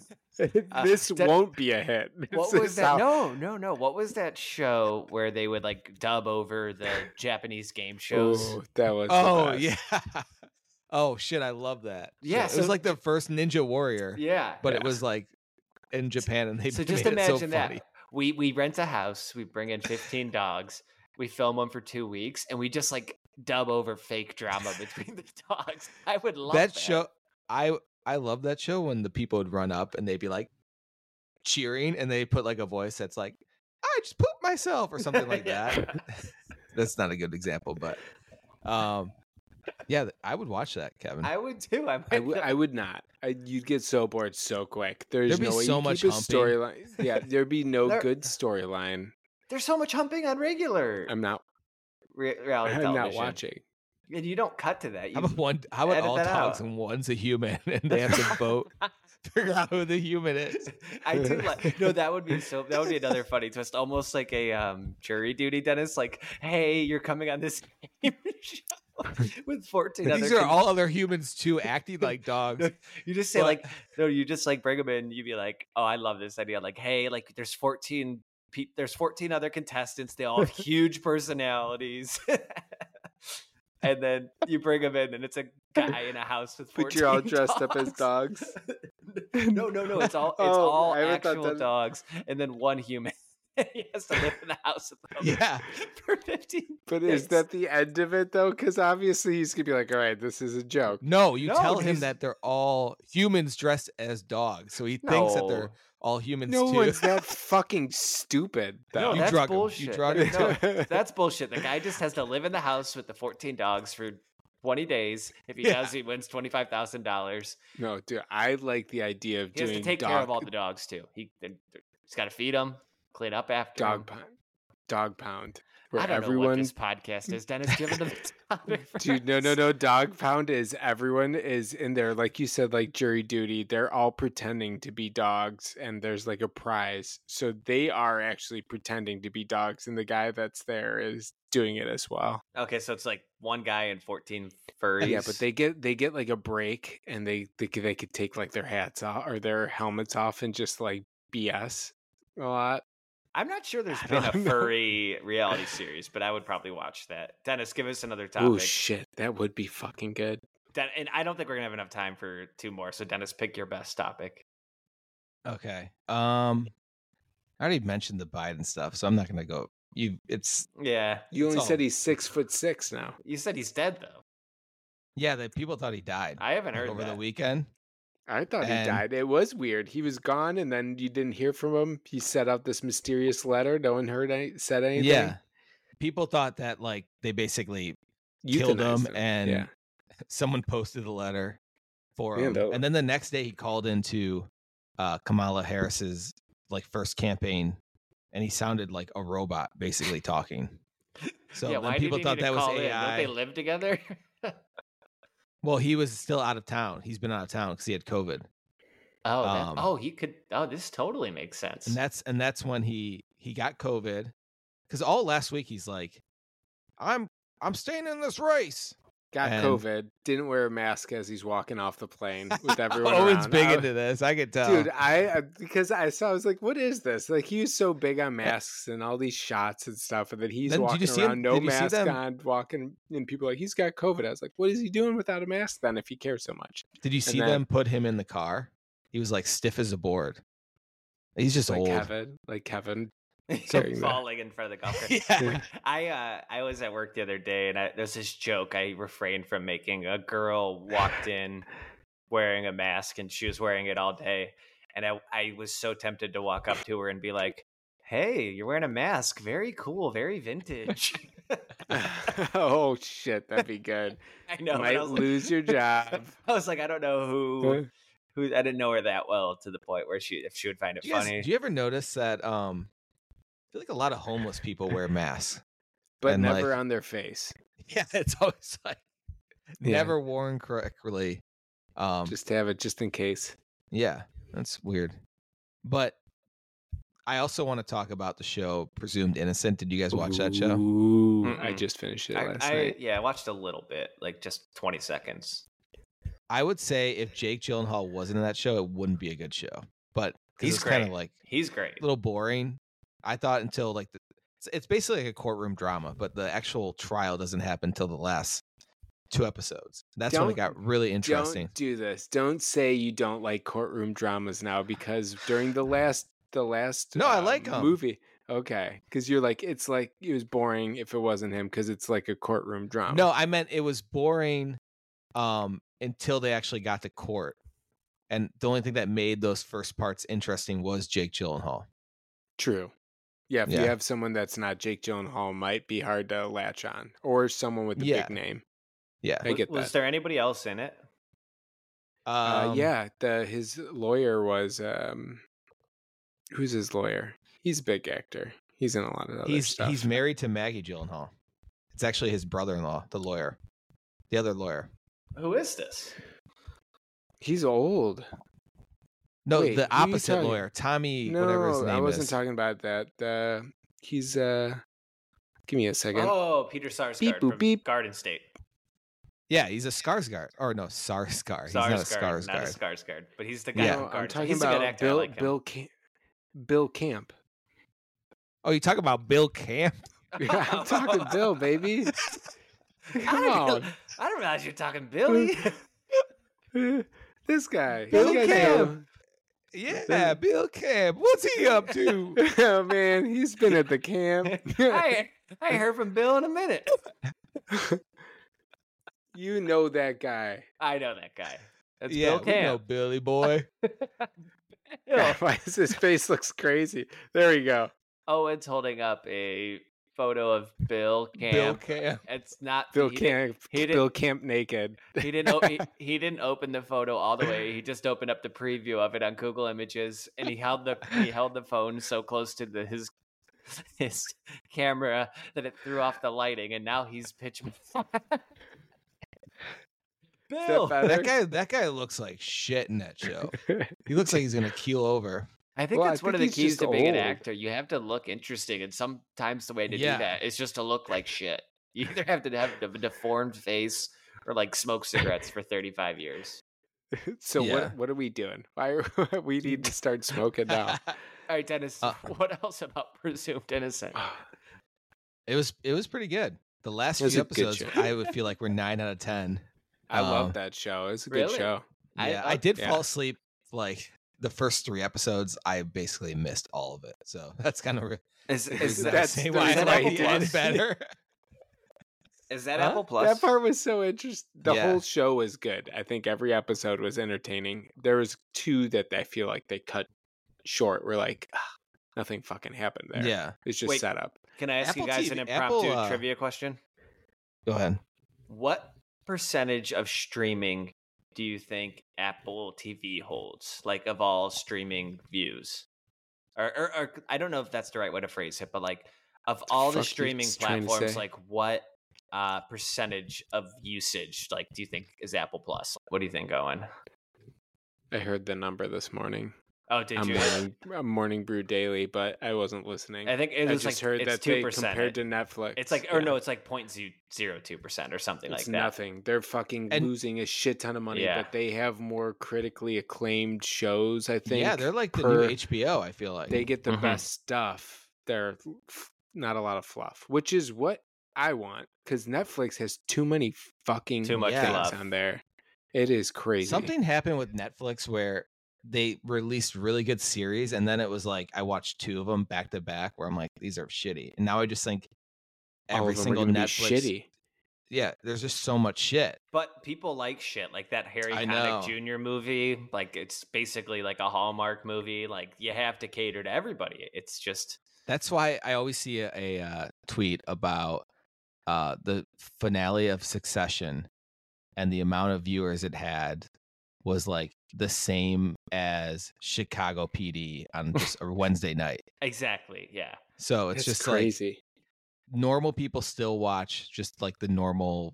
S1: Uh,
S3: this
S1: that-
S3: won't be a hit.
S1: What
S3: This
S1: was
S3: is
S1: that?
S3: how-
S1: No, no, no. What was that show where they would like dub over the Japanese game shows?
S3: Ooh, that was. the
S2: Oh
S3: best.
S2: yeah. Oh shit, I love that.
S1: Yeah,
S2: it
S1: so-
S2: was like the first Ninja Warrior,
S1: Yeah,
S2: but
S3: Yeah.
S2: it was like in Japan, and they
S1: so just
S2: made it so
S1: imagine that
S2: funny.
S1: we we rent a house, we bring in fifteen dogs, we film them for two weeks, and we just like dub over fake drama between the dogs. I would love that,
S2: That show, I I love that show when the people would run up and they'd be like cheering, and they put like a voice that's like, "I just pooped myself" or something like
S1: Yeah.
S2: that. That's not a good example, but um, yeah, th- I would watch that, Kevin.
S1: I would too. I,
S3: I,
S1: might
S3: w- I would not. I, you'd get so bored so quick. There's
S2: There'd be
S3: no way
S2: so
S3: you
S2: much
S3: keep a
S2: humping.
S3: storyline. Yeah, there'd be no
S1: There-
S3: good storyline.
S1: There's so much humping on regular
S3: I'm not.
S1: re- reality
S3: I'm
S1: television.
S3: not watching.
S1: And you don't cut to that. You,
S2: How about one? How about
S1: edit
S2: all
S1: that
S2: dogs
S1: out.
S2: and one's a human, and they have to vote, figure out who the human is.
S1: I do like no. That would be so. That would be another funny twist, almost like a um, jury duty, Dennis. Like, hey, you're coming on this game show with fourteen other.
S2: These are
S1: con-
S2: all other humans too, acting like dogs.
S1: You just say
S2: But-
S1: like no. You just like bring them in. You'd be like, oh, I love this idea. Like, hey, like there's fourteen. Pe- there's fourteen other contestants. They all have huge personalities. And then you bring them in, and it's a guy in a house with
S3: But
S1: fourteen
S3: you're all dressed up as
S1: dogs.
S3: dogs.
S1: no, no, no. It's all it's
S3: Oh,
S1: all
S3: I haven't thought
S1: actual
S3: that-
S1: dogs, and then one human. He has to live in the house with them
S2: Yeah,
S1: for fifteen.
S3: But is
S1: days.
S3: that the end of it though? Because obviously he's gonna be like, "All right, this is a joke."
S2: no, you
S1: No,
S2: tell him
S1: he's-
S2: that they're all humans dressed as dogs, so he thinks that they're
S1: No.
S2: all humans
S3: No
S2: too.
S3: one's that fucking stupid.
S1: No,
S3: Though.
S2: You
S1: that's
S2: drug 'em. You
S1: bullshit.
S2: drug
S1: No,
S2: 'em.
S1: that's bullshit. The guy just has to live in the house with the fourteen dogs for twenty days. If he
S2: Yeah.
S1: does, he wins twenty five thousand dollars.
S3: No, dude, I like the idea of
S1: He has
S3: doing
S1: to take
S3: dog,
S1: care of all the dogs too. He they're- they're- he's got to feed them, clean up after 'em.
S3: dog pound. Dog pound. Where
S1: I don't know what
S3: everyone
S1: this podcast is, Dennis. Give it the topic
S3: Dude, no, no,
S1: first.
S3: no. Dog pound is everyone is in there, like you said, like jury duty. They're all pretending to be dogs, and there's like a prize. So they are actually pretending to be dogs, and the guy that's there is doing it as well.
S1: Okay, so it's like one guy and fourteen furries.
S3: Yeah, but they get they get like a break, and they they could, they could take like their hats off or their helmets off and just like B S a lot.
S1: I'm not sure there's
S3: I
S1: been a
S3: don't know.
S1: furry reality series, but I would probably watch that. Dennis, give us another topic.
S3: Oh shit, that would be fucking good.
S1: Den- and I don't think we're gonna have enough time for two more. So Dennis, pick your best topic.
S2: Okay. Um, I already mentioned the Biden stuff, so I'm not gonna go. You, it's
S1: Yeah,
S3: You
S2: It's
S3: only
S2: all-
S3: said he's six foot six now.
S1: you said he's dead though.
S2: yeah. The people thought he died
S1: I haven't
S2: like,
S1: heard
S2: over
S1: that.
S2: the weekend.
S3: I thought he
S2: And-
S3: died. It was weird. He was gone, and then you didn't hear from him. He set out this mysterious letter. No one heard any, said anything.
S2: Yeah, people thought that like they basically killed him,
S3: Euthanized
S2: and
S3: yeah.
S2: someone posted the letter for
S3: Yeah,
S2: him.
S3: though-
S2: And then the next day, he called into uh, Kamala Harris's like first campaign, and he sounded like a robot, basically talking. So
S1: yeah,
S2: then
S1: why
S2: people
S1: did he
S2: thought
S1: need to
S2: that was
S1: call in?
S2: A
S1: Don't
S2: I.
S1: they live together?
S2: Well, he was still out of town. He's been out of town because he had COVID,
S1: oh, that,
S2: Um,
S1: oh, he could. Oh, this totally makes sense.
S2: and that's and that's when he he got COVID. Because all last week he's like, "I'm I'm staying in this race.
S3: Got
S2: And-
S3: COVID. Didn't wear a mask as he's walking off the plane with everyone
S2: Owen's
S3: around.
S2: big
S3: I-
S2: into this. I could tell.
S3: Dude, I I- because I saw, I was like, "What is this?" Like he was so big on masks and all these shots and stuff, and then he's
S2: Then did
S3: walking
S2: you see him-
S3: around no
S2: did you see
S3: mask
S2: them-
S3: on, walking, and people are like, "He's got COVID." I was like, "What is he doing without a mask then? If he cares so much?"
S2: Did you see
S3: then-
S2: them put him in the car? He was like stiff as a board. He's just
S3: like
S2: old.
S3: Kevin, like Kevin.
S1: So
S3: Carrying the-
S1: falling in front of the golf cart.
S2: Yeah.
S1: I uh, I was at work the other day, and I, there's this joke I refrained from making. A girl walked in wearing a mask, and she was wearing it all day. And I, I was so tempted to walk up to her and be like, "Hey, you're wearing a mask. Very cool. Very vintage."
S3: Oh shit, that'd be good.
S1: I know. but
S3: Might
S1: I was like-
S3: lose your job.
S1: I was like, I don't know who. Who I didn't know her that well to the point where she, if she would find it
S2: Do you, guys-
S1: funny.
S2: do you ever notice that? Um, I feel like a lot of homeless people wear masks.
S3: But
S2: And,
S3: never
S2: like-
S3: on their face.
S2: Yeah, it's always like
S3: Yeah.
S2: never worn correctly. Um,
S3: Just to have it just in case.
S2: yeah, that's weird. But I also want to talk about the show Presumed Innocent. Did you guys watch that show?
S3: Ooh, I
S1: Mm-mm.
S3: just finished it
S1: I,
S3: last
S1: I-
S3: night.
S1: yeah, I watched a little bit, like just twenty seconds.
S2: I would say if Jake Gyllenhaal wasn't in that show, it wouldn't be a good show. But 'cause
S1: He's
S2: it's kind of
S1: great.
S2: like
S1: He's great.
S2: a little boring. I thought until like the, it's, it's basically like a courtroom drama, but the actual trial doesn't happen until the last two episodes. That's when it
S3: Don't-
S2: got really interesting.
S3: Don't do this. Don't say you don't like courtroom dramas now, because during the last the last
S2: No, I
S3: uh,
S2: like 'em.
S3: movie. Okay, because you're like, it's like it was boring if it wasn't him, because it's like a courtroom drama.
S2: No, I meant it was boring um, until they actually got to court. And the only thing that made those first parts interesting was Jake Gyllenhaal.
S3: True. Yeah, if
S2: Yeah.
S3: you have someone that's not Jake Gyllenhaal, might be hard to latch on, or someone with a
S2: Yeah.
S3: big name.
S2: Yeah.
S3: I get
S1: was
S3: that.
S1: there anybody else in it?
S3: Uh,
S2: Um,
S3: yeah, the his lawyer was um, who's his lawyer? He's a big actor. He's in a lot of other
S2: He's
S3: stuff.
S2: he's married to Maggie Gyllenhaal. It's actually his brother-in-law, the lawyer, the other lawyer.
S1: Who is this?
S3: He's old.
S2: No,
S3: Wait,
S2: the
S3: who are you
S2: opposite
S3: talking-
S2: lawyer, Tommy,
S3: No,
S2: whatever his name
S3: I wasn't
S2: is.
S3: talking about that. Uh, he's uh, give me a second.
S1: Oh, Peter Sarsgaard
S3: Beep, boop,
S1: from
S3: beep.
S1: Garden State.
S2: Yeah, he's a Skarsgård, or no, Sarsgaard. He's not a
S1: Sarsgaard, not a
S2: Skarsgård.
S1: Skarsgård, but he's the guy
S2: Yeah.
S1: from
S3: No, I'm
S1: Garden State.
S3: talking
S1: He's a good
S3: about
S1: actor. I
S3: Bill
S1: like him.
S3: Bill Camp. Bill Camp.
S2: Oh, you talk about Bill Camp?
S3: Yeah, I'm talking Bill, baby.
S1: I
S3: Come
S1: didn't,
S3: on.
S1: real- I didn't realize you're talking Billy.
S3: This guy.
S2: Bill
S3: This guy's
S2: Camp. Yeah, Bill Camp. What's he up to?
S3: Bill- oh man, he's been at the camp.
S1: I, I heard from Bill in a minute.
S3: You know that guy.
S1: I know that guy. That's
S2: yeah,
S1: Bill
S2: we know
S1: Camp.
S2: Billy Boy.
S1: Bill.
S3: Why is his face looks crazy? There we go.
S1: Owen's holding up a photo of Bill Camp.
S2: Bill Camp.
S1: It's not
S3: Bill
S1: he didn't-
S3: Camp.
S1: he didn't-
S3: Bill Camp naked.
S1: He didn't. O- he, he didn't open the photo all the way. He just opened up the preview of it on Google Images, and he held the he held the phone so close to the his his camera that it threw off the lighting, and now he's pitch. Bill,
S3: better?
S2: That guy that guy looks like shit in that show. He looks like he's gonna keel over.
S1: I think
S3: Well, I
S1: that's one of
S3: think
S1: the
S3: he's
S1: keys
S3: just
S1: to being an
S3: old.
S1: actor. You have to look interesting, and sometimes the way to
S2: Yeah.
S1: do that is just to look like shit. You either have to have a deformed face or like smoke cigarettes for thirty-five years.
S3: So
S2: Yeah.
S3: what what are we doing? Why are, we need to start smoking now?
S1: All right, Dennis.
S2: Uh,
S1: what else about Presumed Innocent?
S2: It was it was pretty good. The last
S3: It was
S2: few
S3: a good
S2: episodes,
S3: show.
S2: I would feel like we're nine out of ten.
S3: I
S2: Um,
S3: love that show. It's a good
S1: really?
S3: show.
S1: I
S2: Yeah, I,
S1: thought-
S2: did
S3: yeah.
S2: fall asleep like the first three episodes. I basically missed all of it, so that's kind of re-
S1: Is,
S2: is
S1: is,
S2: that
S1: that,
S3: that's-
S2: say
S3: the
S2: why
S3: reason
S2: I
S3: why
S2: like
S3: he
S2: it
S3: did.
S2: better.
S1: is that
S2: Huh?
S1: Apple Plus?
S3: That part was so interesting. The
S2: Yeah.
S3: whole show was good. I think every episode was entertaining. There was two that I feel like they cut short. We're like, ah, nothing fucking happened there.
S2: Yeah,
S3: It's just
S1: Wait.
S3: set up.
S1: Can I ask
S2: Apple
S1: you guys
S2: T V
S1: an impromptu
S2: Apple, uh,
S1: trivia question?
S2: go ahead.
S1: What percentage of streaming do you think Apple T V holds, like of all streaming views? Or, or, or I don't know if that's the right way to phrase it, but like of all the
S3: Fuck you
S1: streaming
S3: trying to
S1: platforms,
S3: say?
S1: like what uh, percentage of usage, like, do you think is Apple Plus? What do you think, Owen?
S3: I heard the number this morning.
S1: Oh, did
S3: on
S1: you?
S3: morning, on morning brew daily, but I wasn't listening.
S1: I think it
S3: I
S1: was
S3: just
S1: like
S3: heard
S1: it's
S3: that
S1: two
S3: they
S1: percent.
S3: compared to Netflix.
S1: It's like, or
S3: yeah.
S1: no, it's like point zero two percent or something
S3: It's
S1: like that.
S3: nothing. They're fucking
S2: And-
S3: losing a shit ton of money,
S1: Yeah.
S3: but they have more critically acclaimed shows. I think.
S2: yeah, they're like the
S3: per-
S2: new H B O. I feel like
S3: They get the
S1: Mhm.
S3: best stuff. They're f- not a lot of fluff, which is what I want because Netflix has too many fucking
S1: Too much
S3: things
S1: fluff.
S3: on there. It is crazy.
S2: something happened with Netflix where they released really good series, and then it was like I watched two of them back to back, where I'm like, these are shitty, and now I just think
S3: All
S2: every
S3: of them
S2: single
S3: are gonna
S2: Netflix,
S3: be shitty.
S2: yeah, there's just so much shit.
S1: But people like shit like that Harry
S2: I
S1: Connick
S2: know.
S1: Junior movie. Like it's basically like a Hallmark movie. Like you have to cater to everybody. It's just
S2: That's why I always see a, a uh, tweet about uh, the finale of Succession, and the amount of viewers it had was like the same as Chicago P D on just a Wednesday night.
S1: exactly yeah.
S2: So it's
S3: It's
S2: just like
S3: crazy.
S2: normal people still watch just like the normal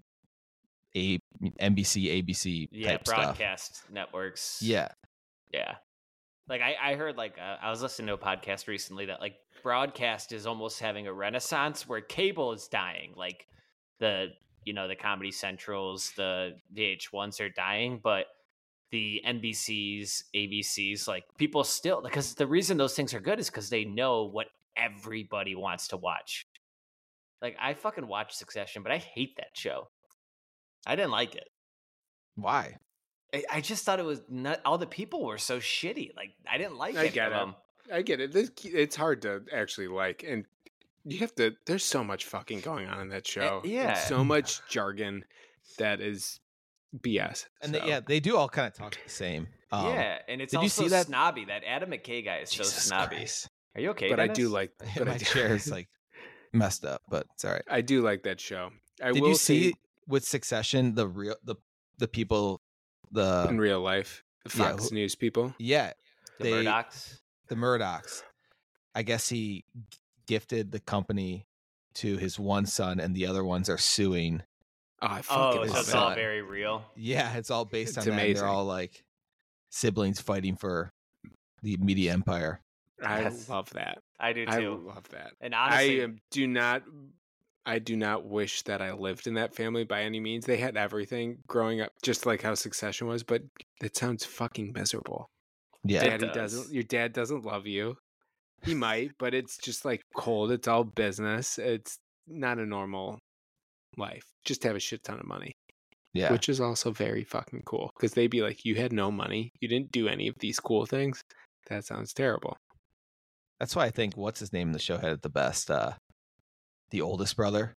S2: a N B C, A B C
S1: Yeah,
S2: type stuff.
S1: broadcast networks.
S2: Yeah,
S1: Yeah. Like I, I heard like uh, I was listening to a podcast recently that like broadcast is almost having a renaissance where cable is dying. Like the you know the Comedy Centrals, the V H ones are dying, but the N B Cs, A B Cs, like people still because the reason those things are good is because they know what everybody wants to watch. Like I fucking watched Succession, but I hate that show. I didn't like it.
S2: why?
S1: I, I just thought it was not all the people were so shitty. Like I didn't like
S3: I
S1: any
S3: get
S1: of
S3: it.
S1: them.
S3: I get it. This, it's hard to actually like, and you have to. There's so much fucking going on in that show. and
S1: yeah.
S3: so much jargon that is B S.
S2: And
S3: so.
S2: they, yeah, they do all kind of talk the same. Um,
S1: yeah, and it's
S2: did you
S1: also
S2: see that-
S1: snobby. That Adam McKay guy is so
S2: Jesus
S1: snobby.
S2: Christ.
S1: Are you okay?
S3: but I do
S1: Dennis?
S3: like. But I
S2: My
S3: do,
S2: chair is like messed up, but it's all right.
S3: I do like that show. I
S2: Did
S3: will
S2: you
S3: say
S2: see with Succession the real the the people the
S3: in real life, the
S2: yeah,
S3: Fox
S2: who-
S3: News people.
S2: yeah
S1: the
S2: they-
S1: Murdochs.
S2: the Murdochs. I guess he g- gifted the company to his one son, and the other ones are suing.
S3: Oh, I fucking
S1: Oh,
S2: his
S1: so
S3: love
S1: it's all
S2: son.
S1: very real.
S2: Yeah, it's all based
S3: It's
S2: on that. and
S3: amazing.
S2: They're all like siblings fighting for the media empire.
S3: it. I
S1: Yes.
S3: love that.
S1: I do
S3: I
S1: too.
S3: love that.
S1: And honestly,
S3: I um, do not. I do not wish that I lived in that family by any means. They had everything growing up, just like how Succession was, but it sounds fucking miserable.
S2: Yeah,
S1: It
S3: Daddy
S1: does.
S3: doesn't. Your dad doesn't love you. He might, but it's just like cold. It's all business. It's not a normal life. Just have a shit ton of money,
S2: yeah.
S3: which is also very fucking cool. Because they'd be like, "You had no money. You didn't do any of these cool things." That sounds terrible.
S2: That's why I think what's his name in the show had it the best. Uh, the oldest brother,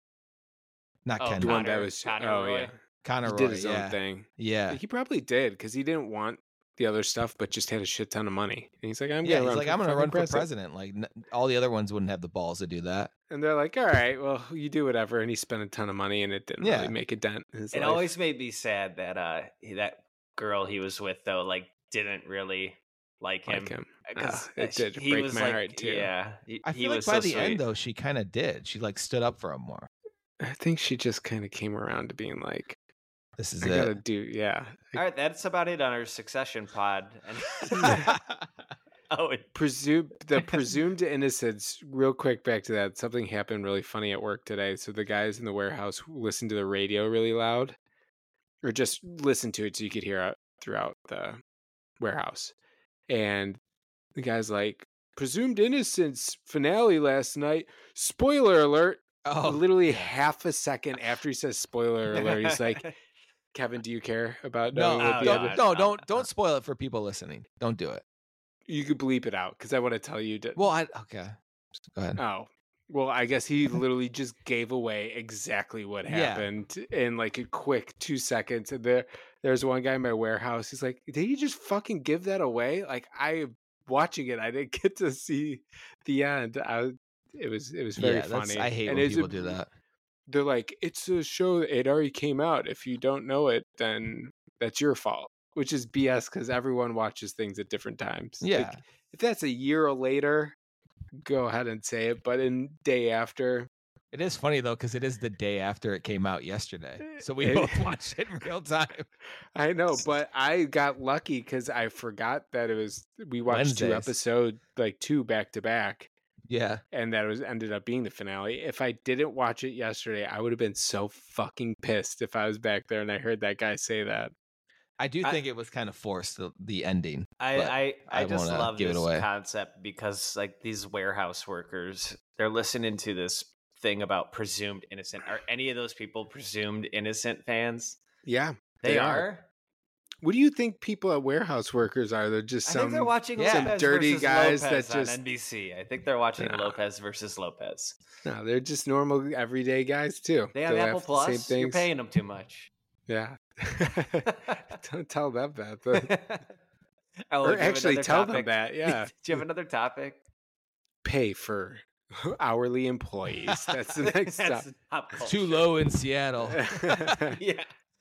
S2: not
S1: Oh,
S2: Ken.
S3: The one that
S1: Connor-
S3: was.
S1: Connor
S3: oh
S1: Roy.
S3: yeah,
S2: Connor
S3: he
S2: Roy,
S3: did his
S2: yeah.
S3: own thing.
S2: Yeah,
S3: He probably did because he didn't want the other stuff, but just had a shit ton of money. And he's like, "I'm
S2: yeah.
S3: gonna
S2: He's
S3: run
S2: like,
S3: for
S2: I'm gonna
S3: fucking
S2: run for
S3: president."
S2: president. Like n- all the other ones wouldn't have the balls to do that.
S3: And they're like, "All right, well, you do whatever." And he spent a ton of money, and it didn't
S2: Yeah.
S3: really make a dent in his
S1: it
S3: life.
S1: always made me sad that uh he- that girl he was with though like didn't really like him.
S3: like him.
S1: Because
S3: Ah, it did
S1: he
S3: break
S1: was
S3: my
S1: like,
S3: heart, too.
S1: Yeah, he,
S2: I
S1: he
S2: feel like
S1: was
S2: by
S1: so
S2: the
S1: sweet.
S2: end though, she kind of did. She like stood up for him more.
S3: I think she just kind of came around to being like,
S2: This is
S3: "I gotta
S2: it.
S3: do, yeah."
S1: All right, that's about it on our Succession pod. And oh, it,
S3: Presume the presumed innocence. Real quick, back to that. Something happened really funny at work today. So the guys in the warehouse listened to the radio really loud, or just listened to it so you could hear it throughout the warehouse. And the guy's like, "Presumed innocence finale last night. Spoiler alert!"
S2: Oh,
S3: Literally half a second after he says "spoiler alert," he's like, "Kevin, do you care about
S2: no,
S3: knowing what the
S1: no,
S2: don't,
S3: other?"
S2: no,
S1: no,
S2: don't,
S1: no.
S2: don't spoil it for people listening. Don't do it.
S3: You could bleep it out because I want to tell you. To,
S2: Well, I okay. Go ahead.
S3: Oh, well, I guess he literally just gave away exactly what
S2: Yeah.
S3: happened in like a quick two seconds. And there, there's one guy in my warehouse. He's like, "Did you just fucking give that away?" Like, I watching it, I didn't get to see the end. I, it was, it was very
S2: yeah, that's,
S3: funny.
S2: I hate
S3: And
S2: when
S3: it's
S2: people
S3: a-
S2: do that.
S3: They're like, "It's a show. It already came out. If you don't know it, then that's your fault." Which is B S because everyone watches things at different times. Like,
S2: Yeah,
S3: if that's a year later, go ahead and say it. But in day after,
S2: It is funny though, because it is the day after it came out yesterday, so we
S3: It-
S2: both watched it in real time.
S3: I know, but I got lucky because I forgot that it was we watched two
S2: Wednesdays.
S3: episodes, like two back to back,
S2: Yeah,
S3: and that was ended up being the finale. If I didn't watch it yesterday, I would have been so fucking pissed if I was back there and I heard that guy say that.
S2: I do
S1: I-
S2: think it was kind of forced the, the ending.
S1: I
S2: but
S1: I, I,
S2: I
S1: just
S2: won't, uh,
S1: love
S2: give it
S1: this
S2: away.
S1: concept because like these warehouse workers, they're listening to this thing about presumed innocent. Are any of those people presumed innocent fans?
S3: Yeah,
S1: They,
S3: They
S1: are.
S3: are. what do you think people at warehouse workers are? They're just
S1: I
S3: some
S1: think they're watching
S2: yeah.
S1: Lopez
S3: dirty
S1: versus
S3: guys
S1: Lopez
S3: that
S1: on
S3: just-
S1: N B C. I think they're watching
S3: Nah.
S1: Lopez versus Lopez.
S3: no, they're just normal everyday guys too.
S1: They have
S3: They
S1: Apple
S3: laugh at the same
S1: Plus. You're
S3: things.
S1: paying them too much.
S3: Yeah. Don't tell them that. but-
S1: Oh,
S3: or
S1: do you have
S3: actually
S1: another
S3: tell
S1: topic?
S3: them that. Yeah.
S1: Do you have another topic?
S3: Pay for hourly employees. That's the next
S1: That's
S3: step.
S1: pop
S2: It's too
S1: culture.
S2: low in Seattle.
S1: Yeah.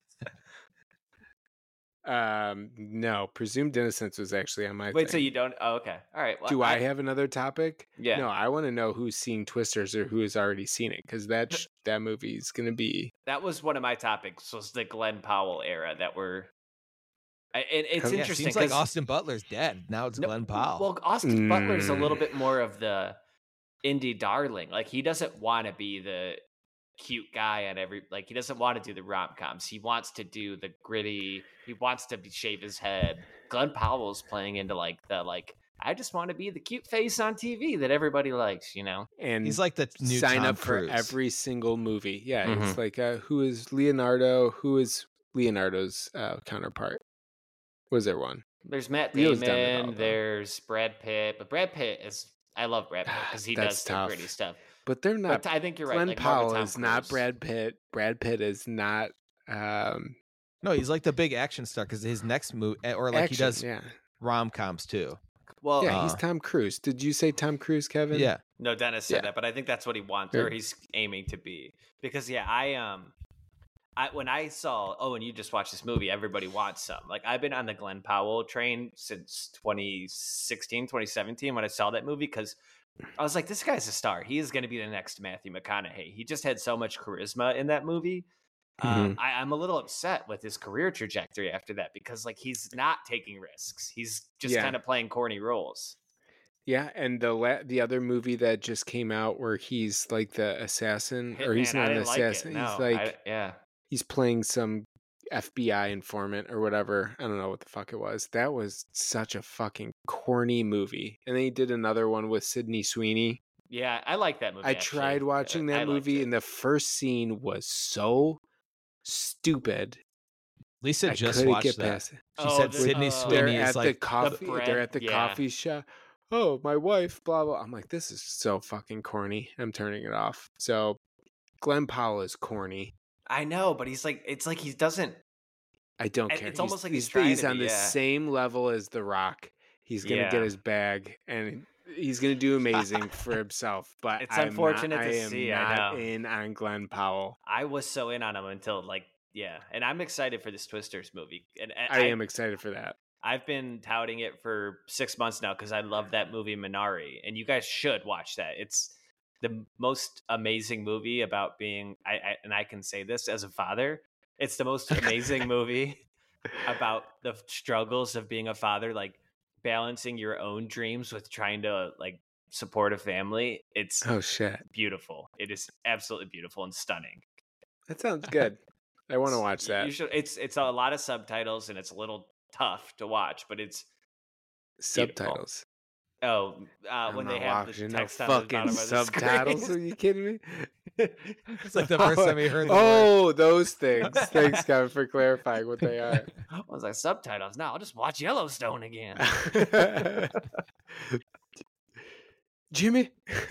S3: um, no, presumed innocence was actually on my
S1: Wait, so
S3: thing.
S1: you don't? Oh, okay. All right. Well,
S3: Do I have another topic?
S1: Yeah.
S3: No, I want to know who's seen Twisters or who has already seen it because that sh- that movie is gonna be.
S1: That was one of my topics. Was the Glenn Powell era that we're. I- And it's
S3: Yeah,
S2: Yeah,
S1: interesting.
S2: seems like
S1: 'cause-
S2: Austin Butler's dead. Now it's
S1: No,
S2: Glenn Powell.
S1: Well, Austin Butler's a little
S3: Mm.
S1: bit more of the indie darling. Like he doesn't want to be the cute guy and every like he doesn't want to do the rom coms. He wants to do the gritty. He wants to be, shave his head. Glenn Powell's playing into like the like I just want to be the cute face on T V that everybody likes. You know.
S3: And
S2: He's like the new
S3: sign
S2: Tom
S3: up
S2: Cruise.
S3: for every single movie. Yeah, it's
S1: Mhm.
S3: like uh, who is Leonardo? Who is Leonardo's uh, counterpart? Was there one?
S1: There's Matt
S3: Leo's done it all,
S1: Damon.
S3: though.
S1: There's Brad Pitt, but Brad Pitt is I love Brad Pitt because he
S3: That's
S1: does the
S3: tough.
S1: gritty stuff.
S3: But they're not.
S1: But I think you're right.
S3: Glenn
S1: like, more of a
S3: Powell
S1: Tom
S3: is not
S1: Cruise.
S3: Brad Pitt. Brad Pitt is not. Um,
S2: No, he's like the big action star because his next movie, or like
S3: action,
S2: he does
S3: Yeah,
S2: rom coms too.
S1: Well,
S3: yeah.
S2: uh,
S3: He's Tom Cruise. Did you say Tom Cruise, Kevin?
S2: Yeah,
S1: no, Dennis said
S3: Yeah.
S1: that, but I think that's what he wants
S3: Sure.
S1: or he's aiming to be. Because yeah, I um, I when I saw oh, and you just watched this movie, everybody wants some. Like I've been on the Glenn Powell train since twenty sixteen, twenty seventeen when I saw that movie because I was like, this guy's a star. He is going to be the next Matthew McConaughey. He just had so much charisma in that movie. Um, I, I'm a little upset with his career trajectory after that because like he's not taking risks. He's just
S3: Yeah.
S1: kind of playing corny roles.
S3: Yeah, and the la- the other movie that just came out where he's like the assassin, or he's
S1: Hitman,
S3: not
S1: I
S3: an
S1: didn't like it.
S3: assassin.
S1: No,
S3: he's like
S1: I- yeah.
S3: he's playing some F B I informant or whatever. I don't know what the fuck it was. That was such a fucking corny movie. And then he did another one with Sydney Sweeney.
S1: Yeah, I like that movie.
S3: I
S1: actually.
S3: tried
S1: Uh,
S3: watching
S1: I
S3: that
S1: liked
S3: movie,
S1: it.
S3: and the first scene was so stupid.
S2: Lisa
S3: I
S2: just
S3: couldn't
S2: watched
S3: get
S2: that.
S3: past it.
S2: She
S1: Oh,
S2: said
S1: the-
S2: Sydney
S1: uh,
S3: They're
S2: Sweeney
S3: at
S2: is
S3: the
S2: like
S3: coffee.
S1: bread-
S3: they're at the
S1: yeah.
S3: coffee shop. Oh, my wife. Blah blah. I'm like, this is so fucking corny. I'm turning it off. So, Glenn Powell is corny.
S1: I know, but he's like, it's like he doesn't.
S3: I don't
S1: And
S3: care.
S1: it's almost like he's
S3: he's,
S1: trying
S3: he's
S1: to
S3: on
S1: be,
S3: the
S1: yeah.
S3: same level as The Rock. He's gonna
S1: Yeah.
S3: get his bag and he's gonna do amazing for himself. But
S1: It's
S3: I'm
S1: unfortunate
S3: not,
S1: to
S3: I am
S1: see, I
S3: not
S1: know.
S3: in on Glenn Powell.
S1: I was so in on him until like, yeah, and I'm excited for this Twisters movie. And, and
S3: I am excited for that.
S1: I've been touting it for six months now because I love that movie Minari, and you guys should watch that. It's the most amazing movie about being. I, I and I can say this as a father. It's the most amazing movie about the struggles of being a father, like balancing your own dreams with trying to like support a family. It's
S3: Oh shit,
S1: beautiful. It is absolutely beautiful and stunning.
S3: that sounds good. I want to watch
S1: You
S3: that.
S1: should. It's it's a lot of subtitles and it's a little tough to watch, but it's
S3: Subtitles.
S1: oh uh,
S3: I'm
S1: when
S3: not
S1: they have the
S3: watching no
S1: text on the
S3: fucking
S1: bottom of the
S3: subtitles. Are
S1: screen.
S3: you kidding me?
S2: It's like the first time we heard the word.
S3: Oh, those things. Thanks, Kevin, for clarifying what they are.
S1: I was like subtitles. Now I'll just watch Yellowstone again.
S3: Jimmy.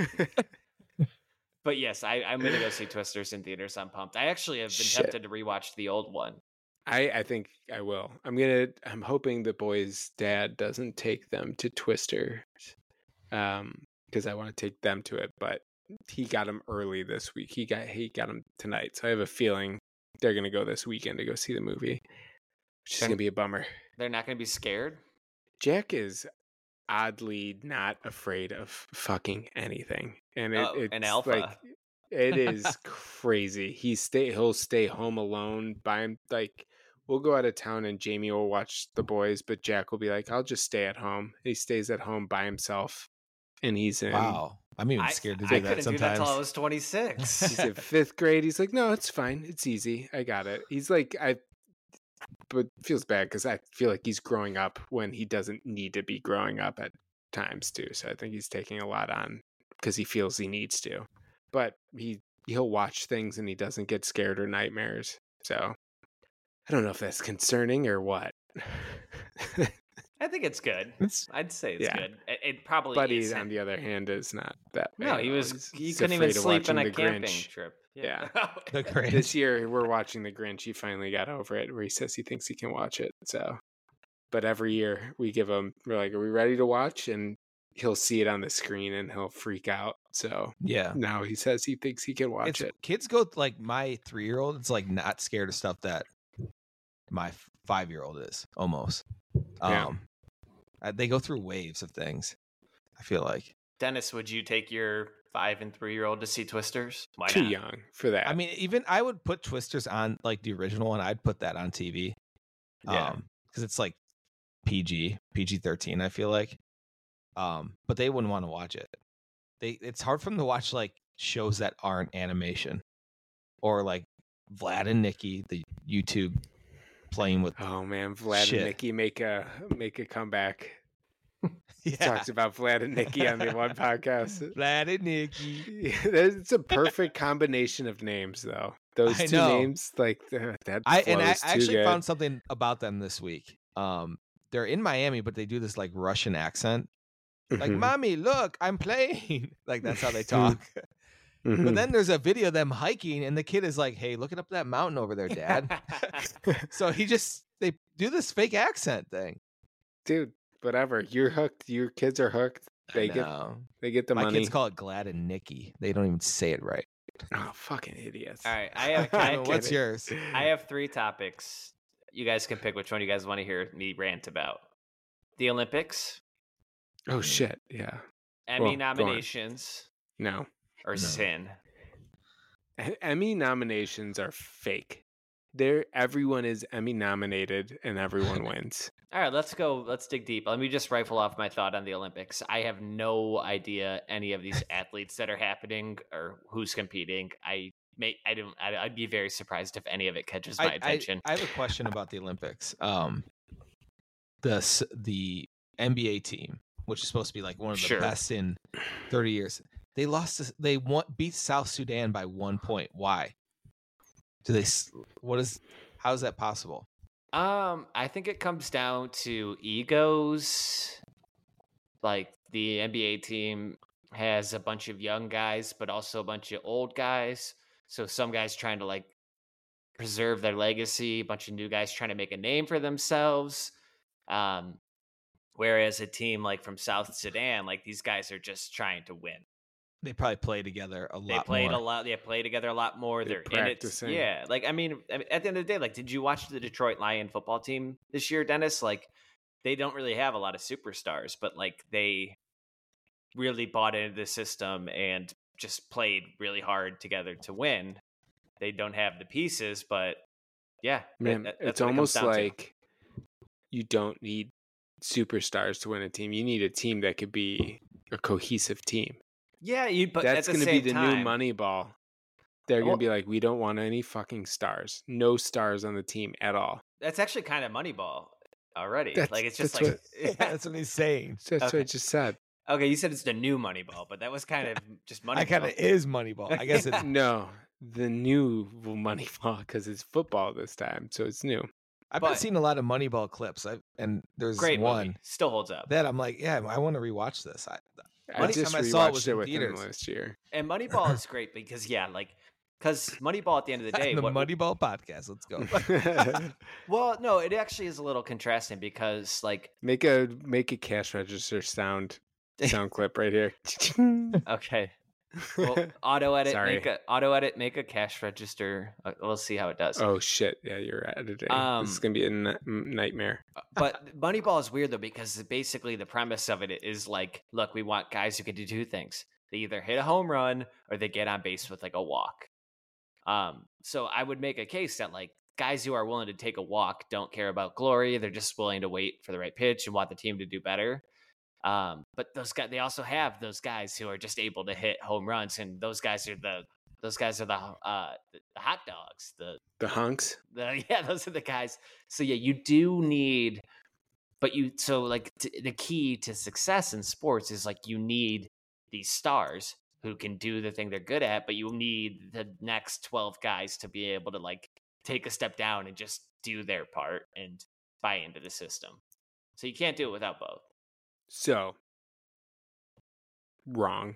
S1: But yes, I, I'm gonna go see Twisters in theaters. I'm pumped. I actually have been
S3: Shit.
S1: tempted to rewatch the old one.
S3: I, I think I will. I'm gonna. I'm hoping the boys' dad doesn't take them to Twister, um, because I want to take them to it. But he got them early this week. He got he got them tonight, so I have a feeling they're gonna go this weekend to go see the movie, which is
S1: Then-
S3: gonna be a bummer.
S1: They're not gonna be scared.
S3: Jack is oddly not afraid of fucking anything, and it,
S1: Oh,
S3: it's
S1: an alpha.
S3: like It is crazy. He stay he'll stay home alone by him. Like we'll go out of town and Jamie will watch the boys, but Jack will be like, "I'll just stay at home." He stays at home by himself, and he's in.
S2: Wow. I'm even
S1: I,
S2: scared to
S1: I
S2: do
S1: couldn't
S2: that
S1: do
S2: sometimes.
S1: that till I was twenty-six.
S3: He's in fifth grade. He's like, "No, it's fine. It's easy. I got it." He's like, I. But feels bad because I feel like he's growing up when he doesn't need to be growing up at times too. So I think he's taking a lot on because he feels he needs to. But he he'll watch things and he doesn't get scared or nightmares. So I don't know if that's concerning or what.
S1: I think it's good.
S2: It's-
S1: I'd say it's
S3: Yeah.
S1: good. It, it probably
S3: Buddy,
S1: isn't.
S3: on the other hand, is not that way.
S1: No,
S3: at
S1: he
S3: all.
S1: was.
S3: He's-
S1: He
S3: he's
S1: couldn't even
S3: afraid of
S1: sleep on
S3: watching
S1: a
S3: The
S1: camping
S3: Grinch.
S1: trip.
S3: Yeah.
S2: The Grinch.
S3: This year we're watching The Grinch. He finally got over it where he says he thinks he can watch it. So, but every year we give him, we're like, "Are we ready to watch?" And he'll see it on the screen and he'll freak out. So
S2: Yeah.
S3: now he says he thinks he can watch
S2: It's,
S3: it.
S2: kids go like my three year old. It's like not scared of stuff that my five year old is almost.
S3: Yeah.
S2: Um, uh, they go through waves of things. I feel like.
S1: Dennis, would you take your five and three year old to see Twisters? Why
S3: Too
S1: not?
S3: young for that.
S2: I mean, even I would put Twisters on like the original one. I'd put that on T V.
S3: Yeah.
S2: Um, because it's like P G, P G thirteen. I feel like. Um, but they wouldn't want to watch it. They it's hard for them to watch like shows that aren't animation, or like Vlad and Nikki, the YouTube playing with.
S3: oh man, Vlad
S2: Shit.
S3: and Nikki make a make a comeback.
S2: Yeah,
S3: Talks about Vlad and Nikki on the one podcast.
S2: Vlad and Nikki.
S3: Yeah, it's a perfect combination of names, though. Those
S2: I
S3: two
S2: know.
S3: names, like th- that.
S2: I and I
S3: flows too
S2: actually
S3: good.
S2: found something about them this week. Um, they're in Miami, but they do this like Russian accent. Like,
S3: Mhm.
S2: mommy, look, I'm playing. Like that's how they talk.
S3: Mhm.
S2: But then there's a video of them hiking, and the kid is like, "Hey, look it up that mountain over there, Dad." So he just they do this fake accent thing.
S3: dude, whatever. You're hooked. Your kids are hooked. They
S2: I
S3: get
S2: know.
S3: they get the
S2: My
S3: money.
S2: kids call it Glad and Nikki. They don't even say it right.
S3: Oh, fucking idiots!
S1: All right, I have-
S2: I
S1: I
S2: know,
S1: get
S2: what's
S3: it.
S2: yours?
S1: I have three topics. You guys can pick which one you guys want to hear me rant about. The Olympics,
S3: Oh shit! Yeah.
S1: Emmy
S3: Well, go on.
S1: nominations,
S3: No.
S1: or
S2: No.
S1: sin.
S3: E- Emmy nominations are fake. They're everyone is Emmy nominated and everyone wins.
S1: All right, let's go. Let's dig deep. Let me just rifle off my thought on the Olympics. I have no idea any of these athletes that are happening or who's competing. I may, I don't. I, I'd be very surprised if any of it catches my
S2: I, I,
S1: attention.
S2: I have a question about the Olympics. Um, the s- the N B A team, which is supposed to be like one of the
S1: Sure.
S2: best in thirty years, they lost. to- They want beat South Sudan by one point. Why? Do they? s- What is? How is that possible?
S1: Um, I think it comes down to egos. Like the N B A team has a bunch of young guys, but also a bunch of old guys. So some guys trying to like preserve their legacy, a bunch of new guys trying to make a name for themselves. Um, whereas a team like from South Sudan, like these guys are just trying to win.
S2: They probably play together a
S1: They
S2: lot
S1: played
S2: more.
S1: a lot. They play together a lot more.
S3: They're
S1: They're, in it.
S3: practicing.
S1: Yeah, like I mean, I mean, at the end of the day, like, did you watch the Detroit Lion football team this year, Dennis? Like, they don't really have a lot of superstars, but like they really bought into the system and just played really hard together to win. They don't have the pieces, but yeah, that-
S3: Man,
S1: that- that's
S3: it's
S1: what it comes
S3: almost
S1: down to.
S3: like you don't need superstars to win a team. You need a team that could be a cohesive team.
S1: yeah, you. But
S3: That's
S1: going to
S3: be the
S1: time,
S3: new money ball. They're
S1: Well-
S3: going to be like, we don't want any fucking stars. No stars on the team at all.
S1: That's actually kind of Moneyball already.
S3: That's-
S1: like it's just
S3: that's
S1: like
S2: Yeah, that's what he's saying.
S3: That's what I
S1: Okay.
S3: just said.
S1: okay, you said it's the new Moneyball, but that was kind of just Moneyball.
S2: I kind of is Moneyball. I guess it's.
S3: No, the new money ball because it's football this time, so it's new.
S2: I've been
S1: but-
S2: seeing a lot of Moneyball clips. I and there's
S1: Great
S2: one
S1: movie. Still holds up.
S2: that I'm like, yeah, I want to rewatch this. I,
S3: I
S2: Last
S3: just
S2: time I saw it
S3: rewatched
S2: was
S3: it
S2: in
S3: within
S2: theaters.
S3: last year.
S1: And Moneyball is great because yeah, like because Moneyball at the end of the day,
S2: the
S1: what,
S2: Moneyball podcast. Let's go.
S1: well, no, it actually is a little contrasting because like
S3: make a make a cash register sound sound clip right here.
S1: okay, well, auto edit,
S3: Sorry.
S1: make a auto edit, make a cash register. Uh, we'll see how it does.
S3: Oh shit! Yeah, you're editing.
S1: Um,
S3: this is gonna be a n- nightmare.
S1: But Moneyball is weird though because basically the premise of it is like, look, we want guys who can do two things. They either hit a home run or they get on base with like a walk. Um, so I would make a case that like guys who are willing to take a walk don't care about glory. They're just willing to wait for the right pitch and want the team to do better. Um, but those guys, they also have those guys who are just able to hit home runs, and those guys are the those guys are the uh the hot dogs. The
S3: The hunks.
S1: the yeah, those are the guys. So yeah, you do need, but you so like t- the key to success in sports is like you need these stars who can do the thing they're good at, but you need the next twelve guys to be able to like take a step down and just do their part and buy into the system. So you can't do it without both.
S3: So wrong.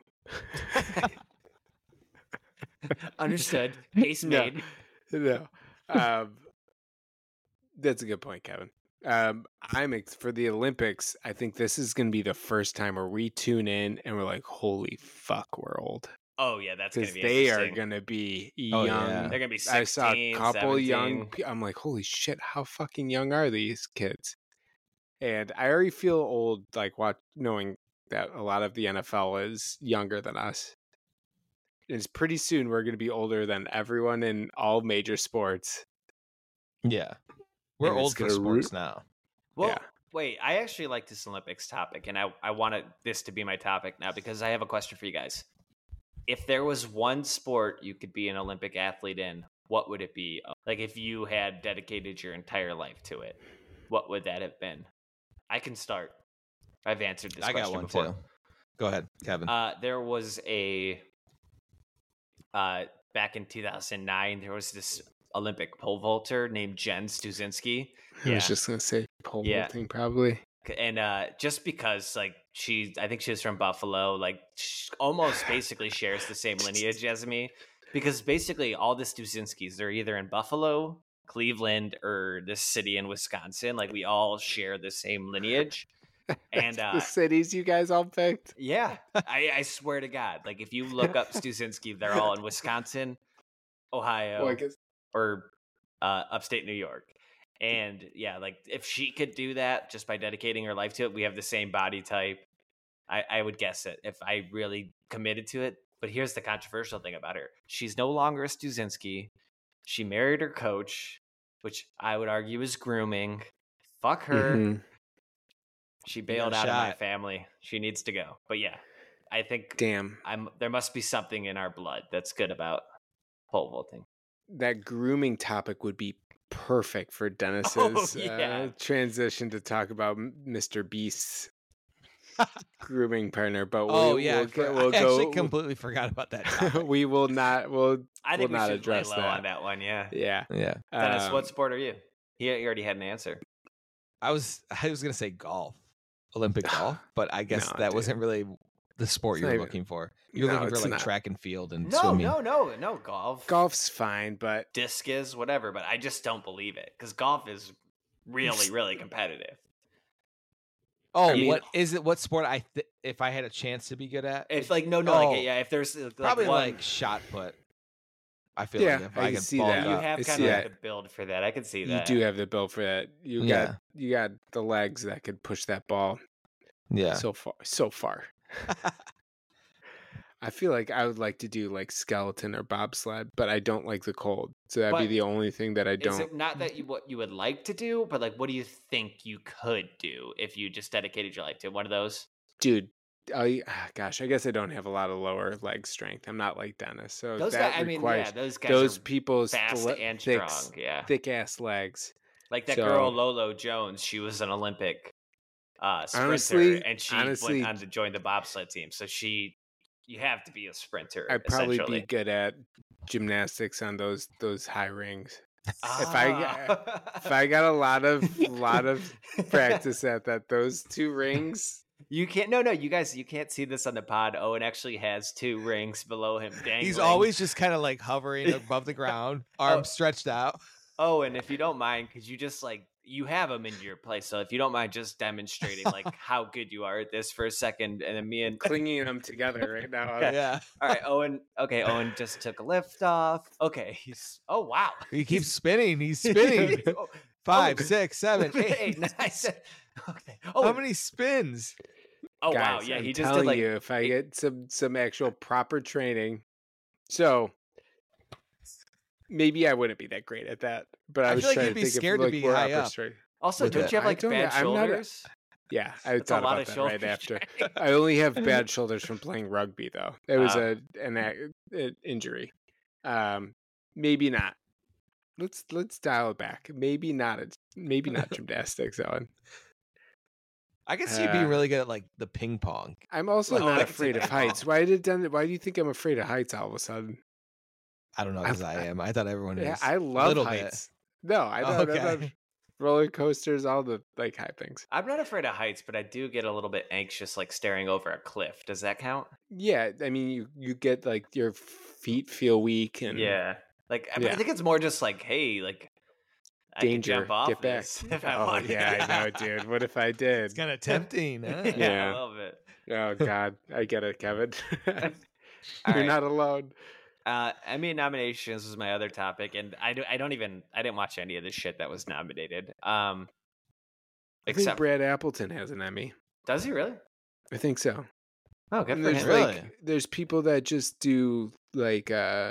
S1: Understood. Case
S3: No.
S1: made.
S3: No. Um, that's a good point, Kevin. Um, I'm ex- for the Olympics. I think this is going to be the first time where we tune in and we're like, "Holy fuck, we're old."
S1: Oh yeah, that's gonna
S3: Because
S1: be
S3: they are
S1: interesting.
S3: going to be
S2: Oh,
S3: young.
S2: yeah.
S1: They're gonna be
S3: I saw a
S1: sixteen,
S3: couple young.
S1: seventeen.
S3: pe- I'm like, "Holy shit, how fucking young are these kids?" And I already feel old, like watch knowing that a lot of the N F L is younger than us. It's pretty soon we're going to be older than everyone in all major sports.
S2: Yeah. We're
S3: And it's
S2: old for
S3: gonna
S2: sports
S3: root-
S2: now.
S1: Well,
S3: Yeah.
S1: wait, I actually like this Olympics topic, and I, I wanted this to be my topic now because I have a question for you guys. If there was one sport you could be an Olympic athlete in, what would it be? Like if you had dedicated your entire life to it, what would that have been? I can start. I've answered this
S2: I
S1: question
S2: got one
S1: before.
S2: too. Go ahead, Kevin.
S1: Uh, there was a uh, back in two thousand nine. There was this Olympic pole vaulter named Jen Stuzinski.
S3: I
S1: Yeah.
S3: was just going to say pole
S1: Yeah.
S3: vaulting, probably.
S1: And uh, just because, like, she, I think she was from Buffalo, like, she almost basically shares the same lineage as me. Because basically, all the Stuzinskis, they're either in Buffalo, Cleveland, or this city in Wisconsin. Like, we all share the same lineage. And uh,
S3: the cities you guys all picked.
S1: yeah, I, I swear to God, like, if you look up Stuzinski, they're all in Wisconsin, Ohio,
S3: Well, I guess
S1: or uh, upstate New York. And yeah, like if she could do that just by dedicating her life to it, we have the same body type. I, I would guess it if I really committed to it. But here's the controversial thing about her. She's no longer a Stuzinski. She married her coach, which I would argue is grooming. Fuck her.
S3: Mhm.
S1: She bailed out
S2: got
S1: of my
S2: shot.
S1: family. She needs to go. But yeah, I think
S3: Damn.
S1: I'm there must be something in our blood that's good about pole vaulting.
S3: That grooming topic would be perfect for Dennis's
S1: Oh, yeah.
S3: uh, transition to talk about M- Mister Beast's grooming partner. But
S2: oh
S3: we,
S2: yeah,
S3: we'll,
S2: I, for-
S3: get, we'll
S2: I actually
S3: go.
S2: completely forgot about that. Topic.
S3: we will not. We'll.
S1: I think
S3: We'll
S1: we
S3: not
S1: should lay
S3: address
S1: low
S3: that.
S1: on that one. Yeah.
S3: Yeah.
S2: yeah,
S1: Dennis,
S3: Um,
S1: what sport are you? He, he already had an answer.
S2: I was I was gonna say golf, Olympic golf, but I guess
S3: No,
S2: that
S3: dude.
S2: wasn't really the sport
S3: It's
S2: you
S3: not
S2: were
S3: even-
S2: looking for. You were
S3: No,
S2: looking for
S3: it's
S2: like
S3: not.
S2: track and field and
S1: No,
S2: swimming.
S1: no, no, no. Golf,
S3: Golf's fine, but
S1: disc is whatever, but I just don't believe it because golf is really, really competitive.
S2: Oh,
S1: I mean-
S2: what is it? What sport I th- if I had a chance to be good at?
S1: It's like no, no,
S2: Oh.
S1: like yeah. If there's uh, like,
S2: Probably
S1: one,
S2: like shot put. I feel
S3: Yeah,
S2: like if
S3: I
S2: I,
S3: can
S2: could
S3: see
S2: bulk
S3: that.
S1: you
S2: up-
S1: have
S3: I
S1: kind
S3: see
S1: of like
S3: that.
S1: the build for that. I can see
S3: you
S1: that.
S3: do have the build for that. You
S2: Yeah.
S3: got you got the legs that could push that ball
S2: yeah.
S3: so far. So far. I feel like I would like to do like skeleton or bobsled, but I don't like the cold. So that'd be
S1: But
S3: the only thing that I
S1: Is
S3: don't.
S1: it not that you what you would like to do, but like what do you think you could do if you just dedicated your life to one of those?
S3: Dude, I ah, gosh, I guess I don't have a lot of lower leg strength. I'm not like Dennis. So
S1: Those
S3: that
S1: guys, I mean,
S3: requires
S1: yeah, those guys
S3: those
S1: are
S3: people's
S1: fast
S3: thli-
S1: and
S3: thick,
S1: strong. Yeah,
S3: thick ass legs.
S1: like that
S3: So-
S1: girl Lolo Jones. She was an Olympic uh, sprinter,
S3: Honestly-
S1: and she
S3: honestly-
S1: went on to join the bobsled team. So she, you have to be a sprinter.
S3: I'd probably
S1: essentially.
S3: be good at gymnastics on those those high rings. if I
S1: Ah.
S3: If I got a lot of lot of practice at that, those two rings.
S1: You can't. No, no, you guys, you can't see this on the pod. Owen actually has two rings below him dangling.
S2: He's always just kind of like hovering above the ground, arms stretched out.
S1: Oh, and if you don't mind, could you just like you have them in your place? So if you don't mind, just demonstrating like how good you are at this for a second, and then me and
S3: Clinging them together right now.
S1: Okay.
S2: Yeah.
S1: all right, Owen. Okay, Owen just took a lift off. Okay, he's oh wow,
S2: He keeps spinning. He's spinning.
S1: Oh,
S2: Five,
S1: oh.
S2: six, seven, eight.
S1: eight, nine, ten. Okay.
S2: How
S1: Oh,
S2: many spins?
S1: Oh wow,
S3: Guys,
S1: yeah,
S3: I'm
S1: he just
S3: telling
S1: did like
S3: you, if I
S1: it-
S3: get some some actual proper training, so maybe I wouldn't be that great at that. But I,
S2: I
S3: was
S2: feel like
S3: trying
S2: you'd
S3: to
S2: be
S3: think
S2: scared
S3: of
S2: to
S3: like
S2: be
S3: more
S2: high
S3: upper
S2: up.
S3: strength.
S1: also
S2: with
S1: don't
S2: it.
S1: you have
S3: I
S1: like
S3: don't-
S1: bad
S3: I'm not a-
S1: shoulders?
S3: Yeah, I
S1: That's a
S3: thought
S1: lot
S3: about
S1: of
S3: that
S1: shoulder
S3: right after.
S1: training.
S3: I only have bad shoulders from playing rugby, though. It was
S1: Uh.
S3: a an a, an injury. Um, maybe not. Let's let's dial it back. Maybe not. A, maybe not gymnastics, Owen.
S2: I can see you being
S3: Uh,
S2: really good at like the ping pong.
S3: I'm also
S1: Oh,
S3: not
S1: I can see
S3: afraid of
S1: that.
S3: heights. Why did done? Why do you think I'm afraid of heights all of a sudden?
S2: I don't know
S3: I-
S2: because I,
S3: I-
S2: am. I thought everyone
S3: Yeah,
S2: is.
S3: I
S2: a
S3: love
S2: little bit.
S3: heights. No, I
S2: Oh,
S3: don't. I love
S2: okay.
S3: roller coasters, all the like high things.
S1: I'm not afraid of heights, but I do get a little bit anxious like staring over a cliff. Does that count?
S3: Yeah, I mean, you you get like your feet feel weak and
S1: Yeah. Like I, mean, I
S3: Yeah.
S1: think it's more just like, hey, like I could
S3: danger.
S1: jump off
S3: Get back.
S1: this if I
S3: Oh
S1: wanted.
S3: yeah, I know, dude. What if I did?
S2: It's kind of tempting. Huh?
S1: yeah,
S3: Yeah.
S1: a little bit.
S3: Oh God, I get it, Kevin.
S1: All
S3: You're
S1: right.
S3: not alone.
S1: Uh, Emmy nominations was my other topic, and I, do, I don't even I didn't watch any of the shit that was nominated. Um,
S3: I think
S1: except
S3: Brad Appleton has an Emmy.
S1: does he really?
S3: I think so.
S1: Oh, good
S3: And
S1: for
S3: there's
S1: him.
S2: Really?
S3: like there's people that just do like uh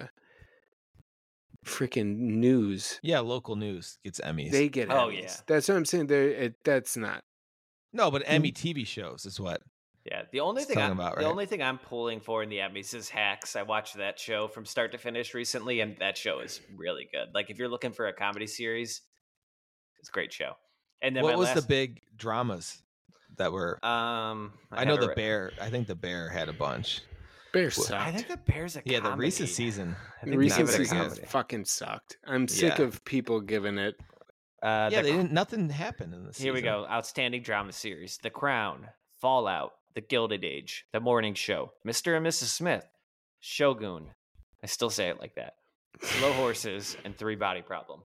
S3: freaking news.
S2: Yeah, local news gets Emmys.
S3: They get
S1: Oh,
S3: Emmys.
S1: yeah.
S3: That's what I'm saying. There, it, that's not.
S2: no, but Emmy T V shows is what.
S1: Yeah, the only
S2: It's
S1: thing
S2: talking
S1: I'm,
S2: about,
S1: the
S2: right?
S1: only thing I'm pulling for in the Emmys is Hacks. I watched that show from start to finish recently, and that show is really good. Like if you're looking for a comedy series, it's a great show. And then
S2: What
S1: my
S2: was
S1: last,
S2: the big dramas that were?
S1: Um,
S2: I, know
S1: have it
S2: the
S1: writ-
S2: Bear. I think the Bear had a bunch.
S3: Bear
S2: Well,
S3: sucked.
S1: I think the Bears a
S2: Yeah, the
S1: comedy.
S2: recent season.
S1: I
S3: The
S1: think
S3: recent
S1: not very
S3: season
S1: good.
S3: fucking sucked. I'm sick
S2: Yeah.
S3: of people giving it.
S1: Uh,
S2: yeah,
S1: the
S2: they didn't. Nothing happened in the season.
S1: Here we go. Outstanding drama series: The Crown, Fallout, The Gilded Age, The Morning Show, Mister and Missus Smith, Shogun. I still say it like that. Slow Horses and Three Body Problem.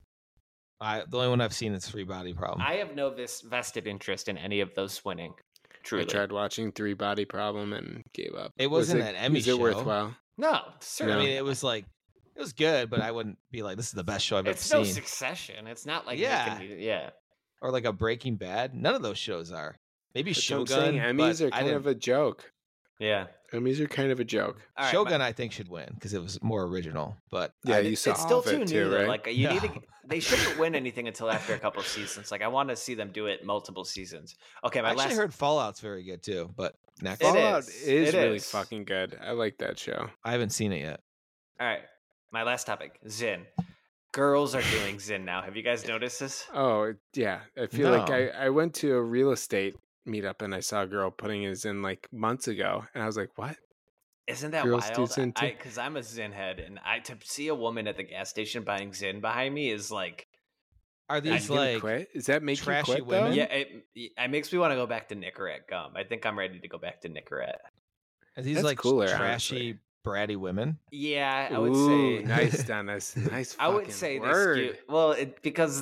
S2: I, the only one I've seen is Free Body Problem.
S1: I have no vis- vested interest in any of those winning. Truly,
S3: I tried watching Three Body Problem and gave up.
S2: It
S3: Was
S2: wasn't an Emmy
S3: was it
S2: show.
S3: worthwhile?
S1: no,
S2: I
S1: certainly.
S2: mean, it was like it was good, but I wouldn't be like, this is the best show I've ever
S1: it's no
S2: seen.
S1: Succession. It's not like
S2: Yeah.
S1: making me- yeah.
S2: Or like a Breaking Bad. None of those shows are. Maybe
S3: That's what I'm
S2: Shogun.
S3: saying. Emmys
S2: but
S3: are
S2: I
S3: kind of
S2: didn't-
S3: a joke.
S1: Yeah.
S3: Emmys are kind of a joke.
S1: All right,
S2: Shogun,
S1: but
S2: I think, should win because it was more original. But
S3: Yeah,
S2: I
S3: you
S2: didn't-
S3: saw
S1: it's still
S3: all of
S1: too
S3: it
S1: new,
S3: too,
S1: though.
S3: right?
S1: Like you need to.
S2: No.
S1: They shouldn't win anything until after a couple seasons. Like I want to see them do it multiple seasons. Okay,
S2: I
S1: my
S2: actually
S1: last.
S2: heard Fallout's very good too. But next,
S1: It
S3: Fallout
S1: is.
S3: is
S1: It
S3: really
S1: is.
S3: fucking good. I like that show.
S2: I haven't seen it yet.
S1: All right, my last topic: Zin. Girls are doing Zin now. Have you guys noticed this?
S3: Oh yeah, I feel like
S2: No.
S3: I, I went to a real estate meetup and I saw a girl putting his in like months ago, and I was like, "What?"
S1: Isn't that
S3: Girls do
S1: wild?
S3: Zyn too?
S1: Because I'm a Zin head, and I to see a woman at the gas station buying Zin behind me is like,
S2: Are
S3: Are you
S2: these
S3: gonna
S2: like
S3: quit? Does that make
S2: trashy
S3: you quit
S2: women?
S3: though?
S1: yeah, it, it makes me want to go back to Nicorette gum. I think I'm ready to go back to Nicorette.
S2: are these
S3: That's
S2: like
S3: cooler,
S2: trashy
S3: honestly.
S2: bratty women?
S1: Yeah, I would
S3: Ooh,
S1: say
S3: nice, Dennis. Nice.
S1: I would
S3: fucking
S1: say
S3: word.
S1: they skew. Well, it, because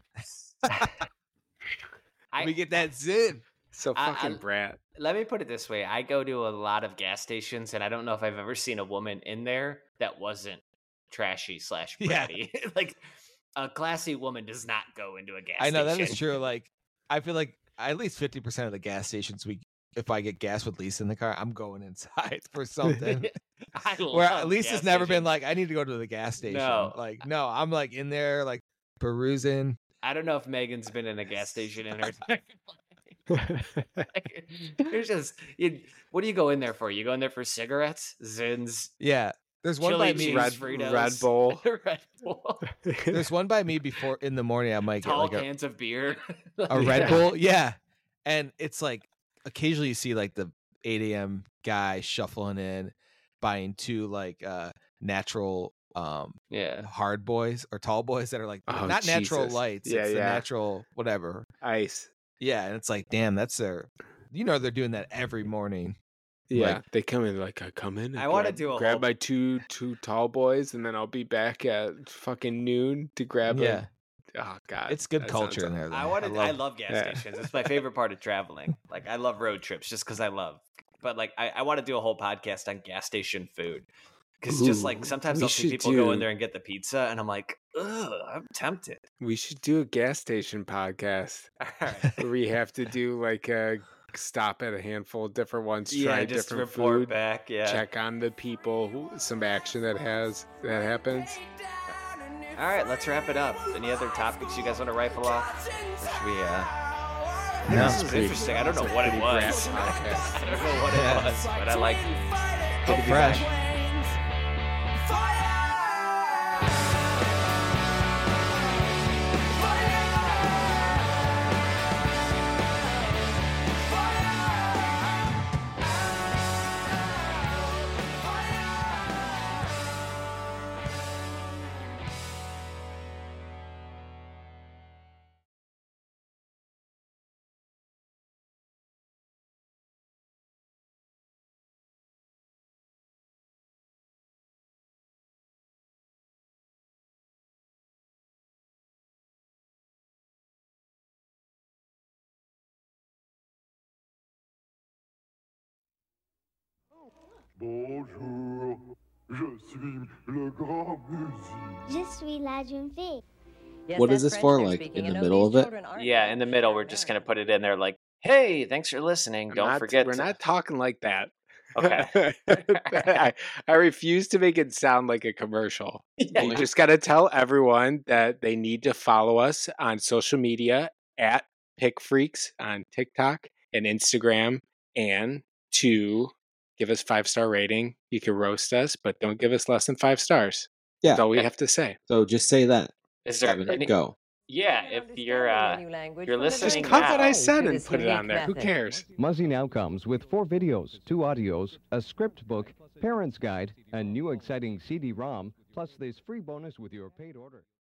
S1: I,
S2: Let me get that Zin.
S3: So
S1: I-
S3: fucking
S1: I-
S3: brat.
S1: let me put it this way: I go to a lot of gas stations, and I don't know if I've ever seen a woman in there that wasn't trashy slash
S2: Yeah.
S1: bratty. Like a classy woman does not go into a gas.
S2: I know that
S1: station.
S2: is true. Like, I feel like at least fifty percent of the gas stations we, if I get gas with Lisa in the car, I'm going inside for something.
S1: I
S2: Where
S1: love
S2: Lisa's
S1: gas
S2: never been
S1: stations.
S2: like, I need to go to the gas station.
S1: No.
S2: Like, no, I'm like in there, like perusing.
S1: I don't know if Megan's been in a gas station in her. It's just, you, what do you go in there for? You go in there for cigarettes, Zins,
S2: Yeah, there's one by
S1: chili
S2: me.
S1: cheese
S3: Red-
S1: Fritos,
S3: Red Bull.
S1: Red Bull,
S2: There's one by me before in the morning. I might get
S1: tall
S2: like a,
S1: cans of beer.
S2: a Red
S3: Yeah.
S2: Bull. Yeah, and it's like occasionally you see like the eight a.m. guy shuffling in, buying two like uh natural um
S1: Yeah.
S2: hard boys or tall boys that are like
S3: Oh,
S2: not natural
S3: Jesus.
S2: lights.
S3: Yeah,
S2: it's the
S3: yeah.
S2: natural whatever.
S3: Ice.
S2: Yeah, and it's like, damn, that's their. You know, they're doing that every morning.
S3: Yeah,
S2: Like-
S3: they come in like I come in. and
S1: I wanna
S3: grab-
S1: do a
S3: grab
S1: whole-
S3: my two two tall boys, and then I'll be back at fucking noon to grab.
S2: Yeah,
S3: A, oh god,
S2: it's good
S3: that
S2: culture
S3: sounds
S2: in there. Though.
S1: I wanted. I love,
S2: love-
S1: gas
S3: yeah.
S1: stations. It's my favorite part of traveling. Like I love road trips just because I love. But like I, I want to do a whole podcast on gas station food because just like
S3: Ooh,
S1: sometimes
S3: we
S1: I'll see
S3: should
S1: people go in
S3: do-
S1: there and get the pizza, and I'm like, ugh, I'm tempted.
S3: We should do a gas station podcast
S1: All right.
S3: where we have to do like a stop at a handful of different ones, try
S1: Yeah, just
S3: different
S1: report
S3: food,
S1: back. Yeah.
S3: check on the people, who, some action that has that happens.
S1: All right, let's wrap it up. Any other topics you guys want to rifle off? Or should we? Uh... I think
S2: No.
S1: this was interesting. I don't know what it
S3: Pretty
S1: was.
S3: grass podcast.
S1: I don't know what it
S2: Yeah.
S1: was, but I like it.
S2: Good to be fresh.
S5: Bonjour, je suis le grand musique.
S4: Je suis la jeune fille.
S6: What is this for? Like in the middle of it?
S1: Yeah, in the middle, we're just gonna put it in there, like, "Hey, thanks for listening.
S3: I'm
S1: Don't
S3: not-
S1: forget."
S3: We're
S1: to-"
S3: not talking like that.
S1: Okay.
S3: I, I refuse to make it sound like a commercial.
S1: Yeah,
S3: You
S1: you-
S3: just got to tell everyone that they need to follow us on social media at Pick Freaks on TikTok and Instagram, and to give us five star rating. You can roast us, but don't give us less than five stars.
S6: Yeah.
S3: That's all we have to say.
S6: So just say that.
S1: Is there
S6: Seven,
S1: any?
S6: go.
S1: Yeah, if you're uh, you're listening
S3: Just cut
S1: now.
S3: what I said and put it on there. Who cares?
S7: Muzzy now comes with four videos, two audios, a script book, parent's guide, a new exciting C D ROM, plus this free bonus with your paid order.